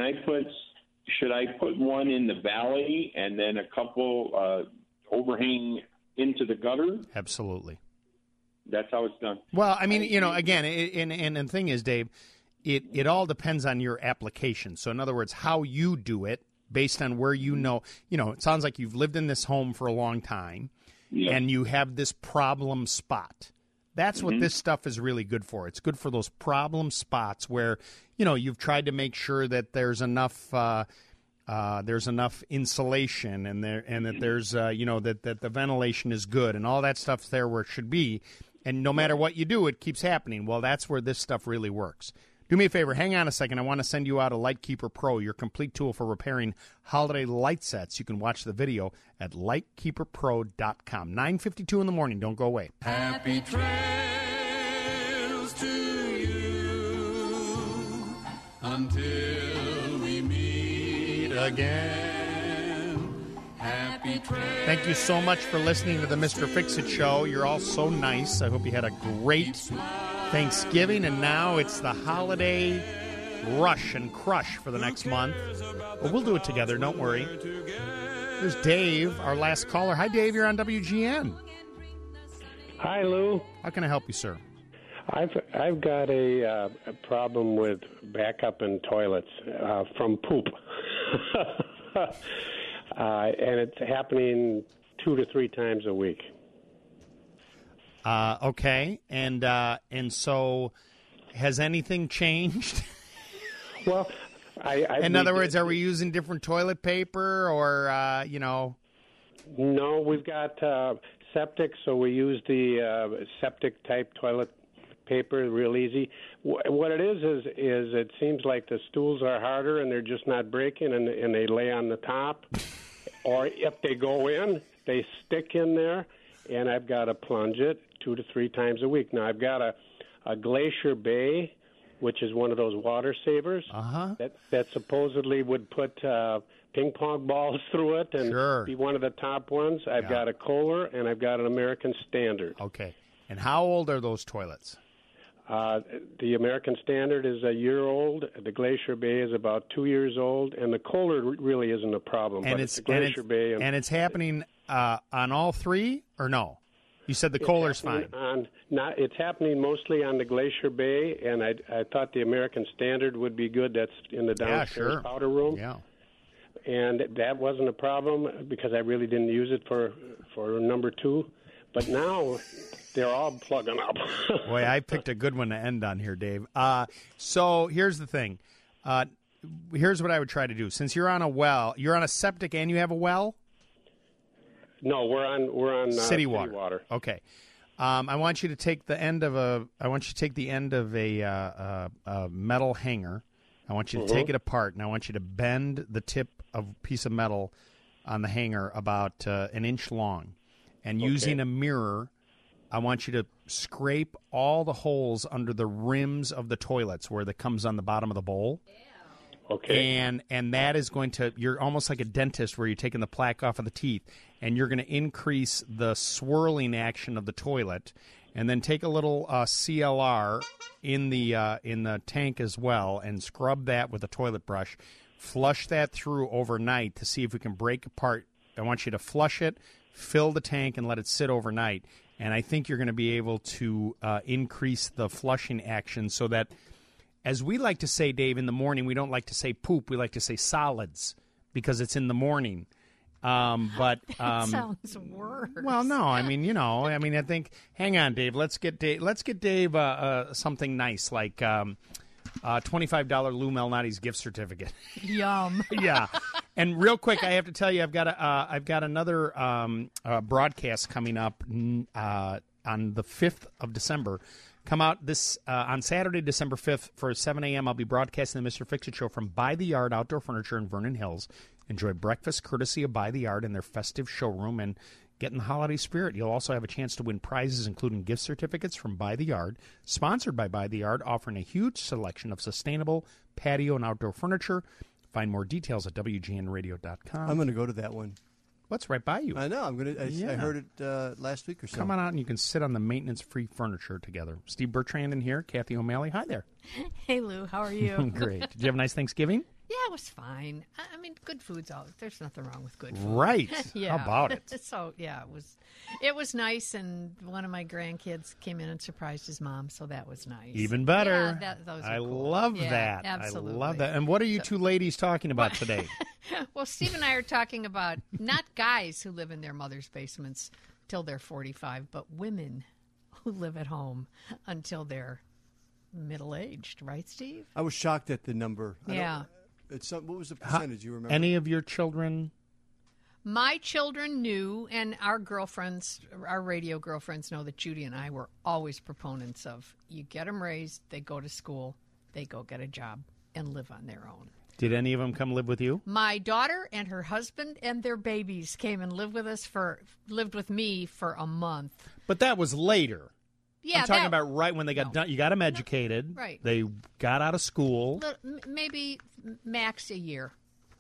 Should I put one in the valley and then a couple overhang into the gutter? Absolutely. That's how it's done. Well, again, and the thing is, Dave, it all depends on your application. So, in other words, how you do it based on where it sounds like you've lived in this home for a long time and you have this problem spot. That's what this stuff is really good for. It's good for those problem spots where, you've tried to make sure that there's enough insulation and that there's that the ventilation is good and all that stuff's there where it should be. And no matter what you do, it keeps happening. Well, that's where this stuff really works. Do me a favor. Hang on a second. I want to send you out a Lightkeeper Pro, your complete tool for repairing holiday light sets. You can watch the video at lightkeeperpro.com. 9:52 in the morning. Don't go away. Happy trails to you until we meet again. Happy trails. Thank you so much for listening to the Mr. Fix-It Show. You're all so nice. I hope you had a great Thanksgiving, and now it's the holiday rush and crush for the next month. But we'll do it together, don't worry. There's Dave, our last caller. Hi, Dave. You're on WGN. Hi, Lou. How can I help you, sir? I've got a problem with backup in toilets from poop. And it's happening 2 to 3 times a week. Okay, and so has anything changed? Well, in other words, are we using different toilet paper or, No, we've got septic, so we use the septic-type toilet paper real easy. What it is it seems like the stools are harder and they're just not breaking and they lay on the top. Or if they go in, they stick in there, and I've got to plunge it 2 to 3 times a week. Now, I've got a Glacier Bay which is one of those water savers that supposedly would put ping pong balls through it and be one of the top ones. I've got a Kohler and I've got an American Standard. Okay. And how old are those toilets? The American Standard is a year old. The Glacier Bay is about 2 years old, and the Kohler really isn't a problem. And but it's the Glacier Bay. And it's happening on all three, or no? You said the Kohler's fine. It's happening mostly on the Glacier Bay, and I thought the American Standard would be good. That's in the downstairs powder room. Yeah. And that wasn't a problem because I really didn't use it for number 2. But now they're all plugging up. Boy, I picked a good one to end on here, Dave. So here's the thing. Here's what I would try to do. Since you're on a well, you're on a septic and you have a well? No, we're on city water. Okay. I want you to take the end of a metal hanger. I want you to take it apart, and I want you to bend the tip of a piece of metal on the hanger about an inch long. And using a mirror, I want you to scrape all the holes under the rims of the toilets where that comes on the bottom of the bowl. Okay. And that is going to, you're almost like a dentist where you're taking the plaque off of the teeth, and you're going to increase the swirling action of the toilet, and then take a little CLR in the tank as well, and scrub that with a toilet brush. Flush that through overnight to see if we can break apart. I want you to flush it, fill the tank, and let it sit overnight. And I think you're going to be able to increase the flushing action so that, as we like to say, Dave, in the morning, we don't like to say poop. We like to say solids because it's in the morning. But that sounds worse. Well, no, I mean, I think. Hang on, Dave. Let's get Dave something nice like $25 Lou Malnati's gift certificate. Yum. Yeah. And real quick, I have to tell you, I've got another broadcast coming up on the 5th of December. Come out this on Saturday, December 5th for 7 a.m. I'll be broadcasting the Mr. Fix-It Show from By the Yard Outdoor Furniture in Vernon Hills. Enjoy breakfast courtesy of By the Yard in their festive showroom and get in the holiday spirit. You'll also have a chance to win prizes, including gift certificates from By the Yard, sponsored by the Yard, offering a huge selection of sustainable patio and outdoor furniture. Find more details at WGNradio.com. I'm going to go to that one. What's right by you? I know. I heard it last week or so. Come on out and you can sit on the maintenance-free furniture together. Steve Bertrand in here. Kathy O'Malley. Hi there. Hey, Lou. How are you? Great. Did you have a nice Thanksgiving? Yeah, it was fine. I mean, good food's out. There's nothing wrong with good food. Right. Yeah. How about it? So, yeah, it was nice, and one of my grandkids came in and surprised his mom, so that was nice. Even better. Yeah, those are I cool. love Yeah, that. absolutely. I love that. And what are you two ladies talking about today? Well, Steve and I are talking about not guys who live in their mother's basements till they're 45, but women who live at home until they're middle-aged. Right, Steve? I was shocked at the number. Yeah. What was the percentage you remember? Any of your children? My children knew, and our girlfriends, our radio girlfriends know that Judy and I were always proponents of you get them raised, they go to school, they go get a job, and live on their own. Did any of them come live with you? My daughter and her husband and their babies came and lived with me for a month. But that was later. Yeah, I'm talking about right when they got done. You got them educated. Right. They got out of school. Maybe max a year.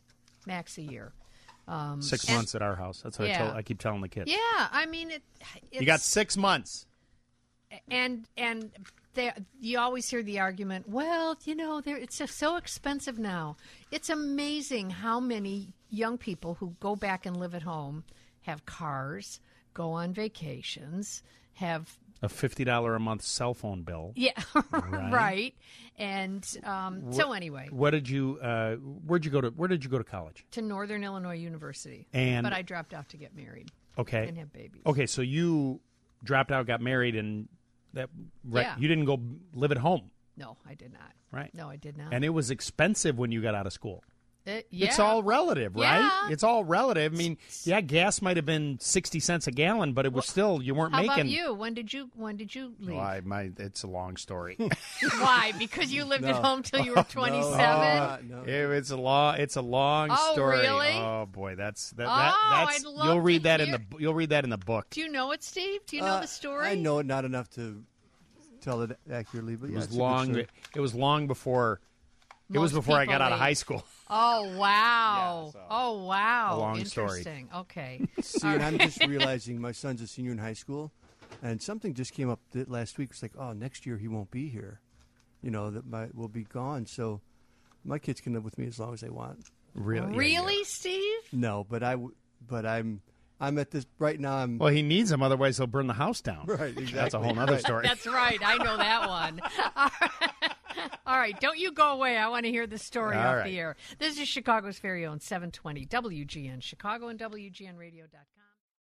6 months at our house. That's what I keep telling the kids. Yeah, I mean it's you got 6 months. And you always hear the argument, well, it's just so expensive now. It's amazing how many young people who go back and live at home have cars, go on vacations, have a $50 a month cell phone bill. Yeah, right. And so anyway, where'd you go to college? To Northern Illinois University. But I dropped out to get married. Okay. And have babies. Okay, so you dropped out, got married, and you didn't go live at home. No, I did not. Right. No, I did not. And it was expensive when you got out of school. Yeah. It's all relative, right? Yeah. It's all relative. I mean, gas might have been 60 cents a gallon, but it was still you weren't making. How about you? When did you leave? It's a long story. Why? Because you lived at home till you were 27. No. It's a long story. Really? Oh boy, that's I'd love you'll read to that hear. you'll read that in the book. Do you know it, Steve? Do you know the story? I know it not enough to tell it accurately, but It yeah, was it's a good long. story. It was long before. It was Most before I got people out of leave. high school. Oh wow! Oh wow! A long story. Interesting. Okay. See, and I'm just realizing my son's a senior in high school, and something just came up last week. It's like, oh, next year he won't be here. That will be gone. So my kids can live with me as long as they want. Really, Steve? No, but I'm at this right now. Well, he needs them, otherwise he'll burn the house down. Right, exactly. That's a whole other story. That's right. I know that one. All right. Don't you go away. I want to hear the story All off right. the air. This is Chicago's very own 720 WGN Chicago and WGNradio.com.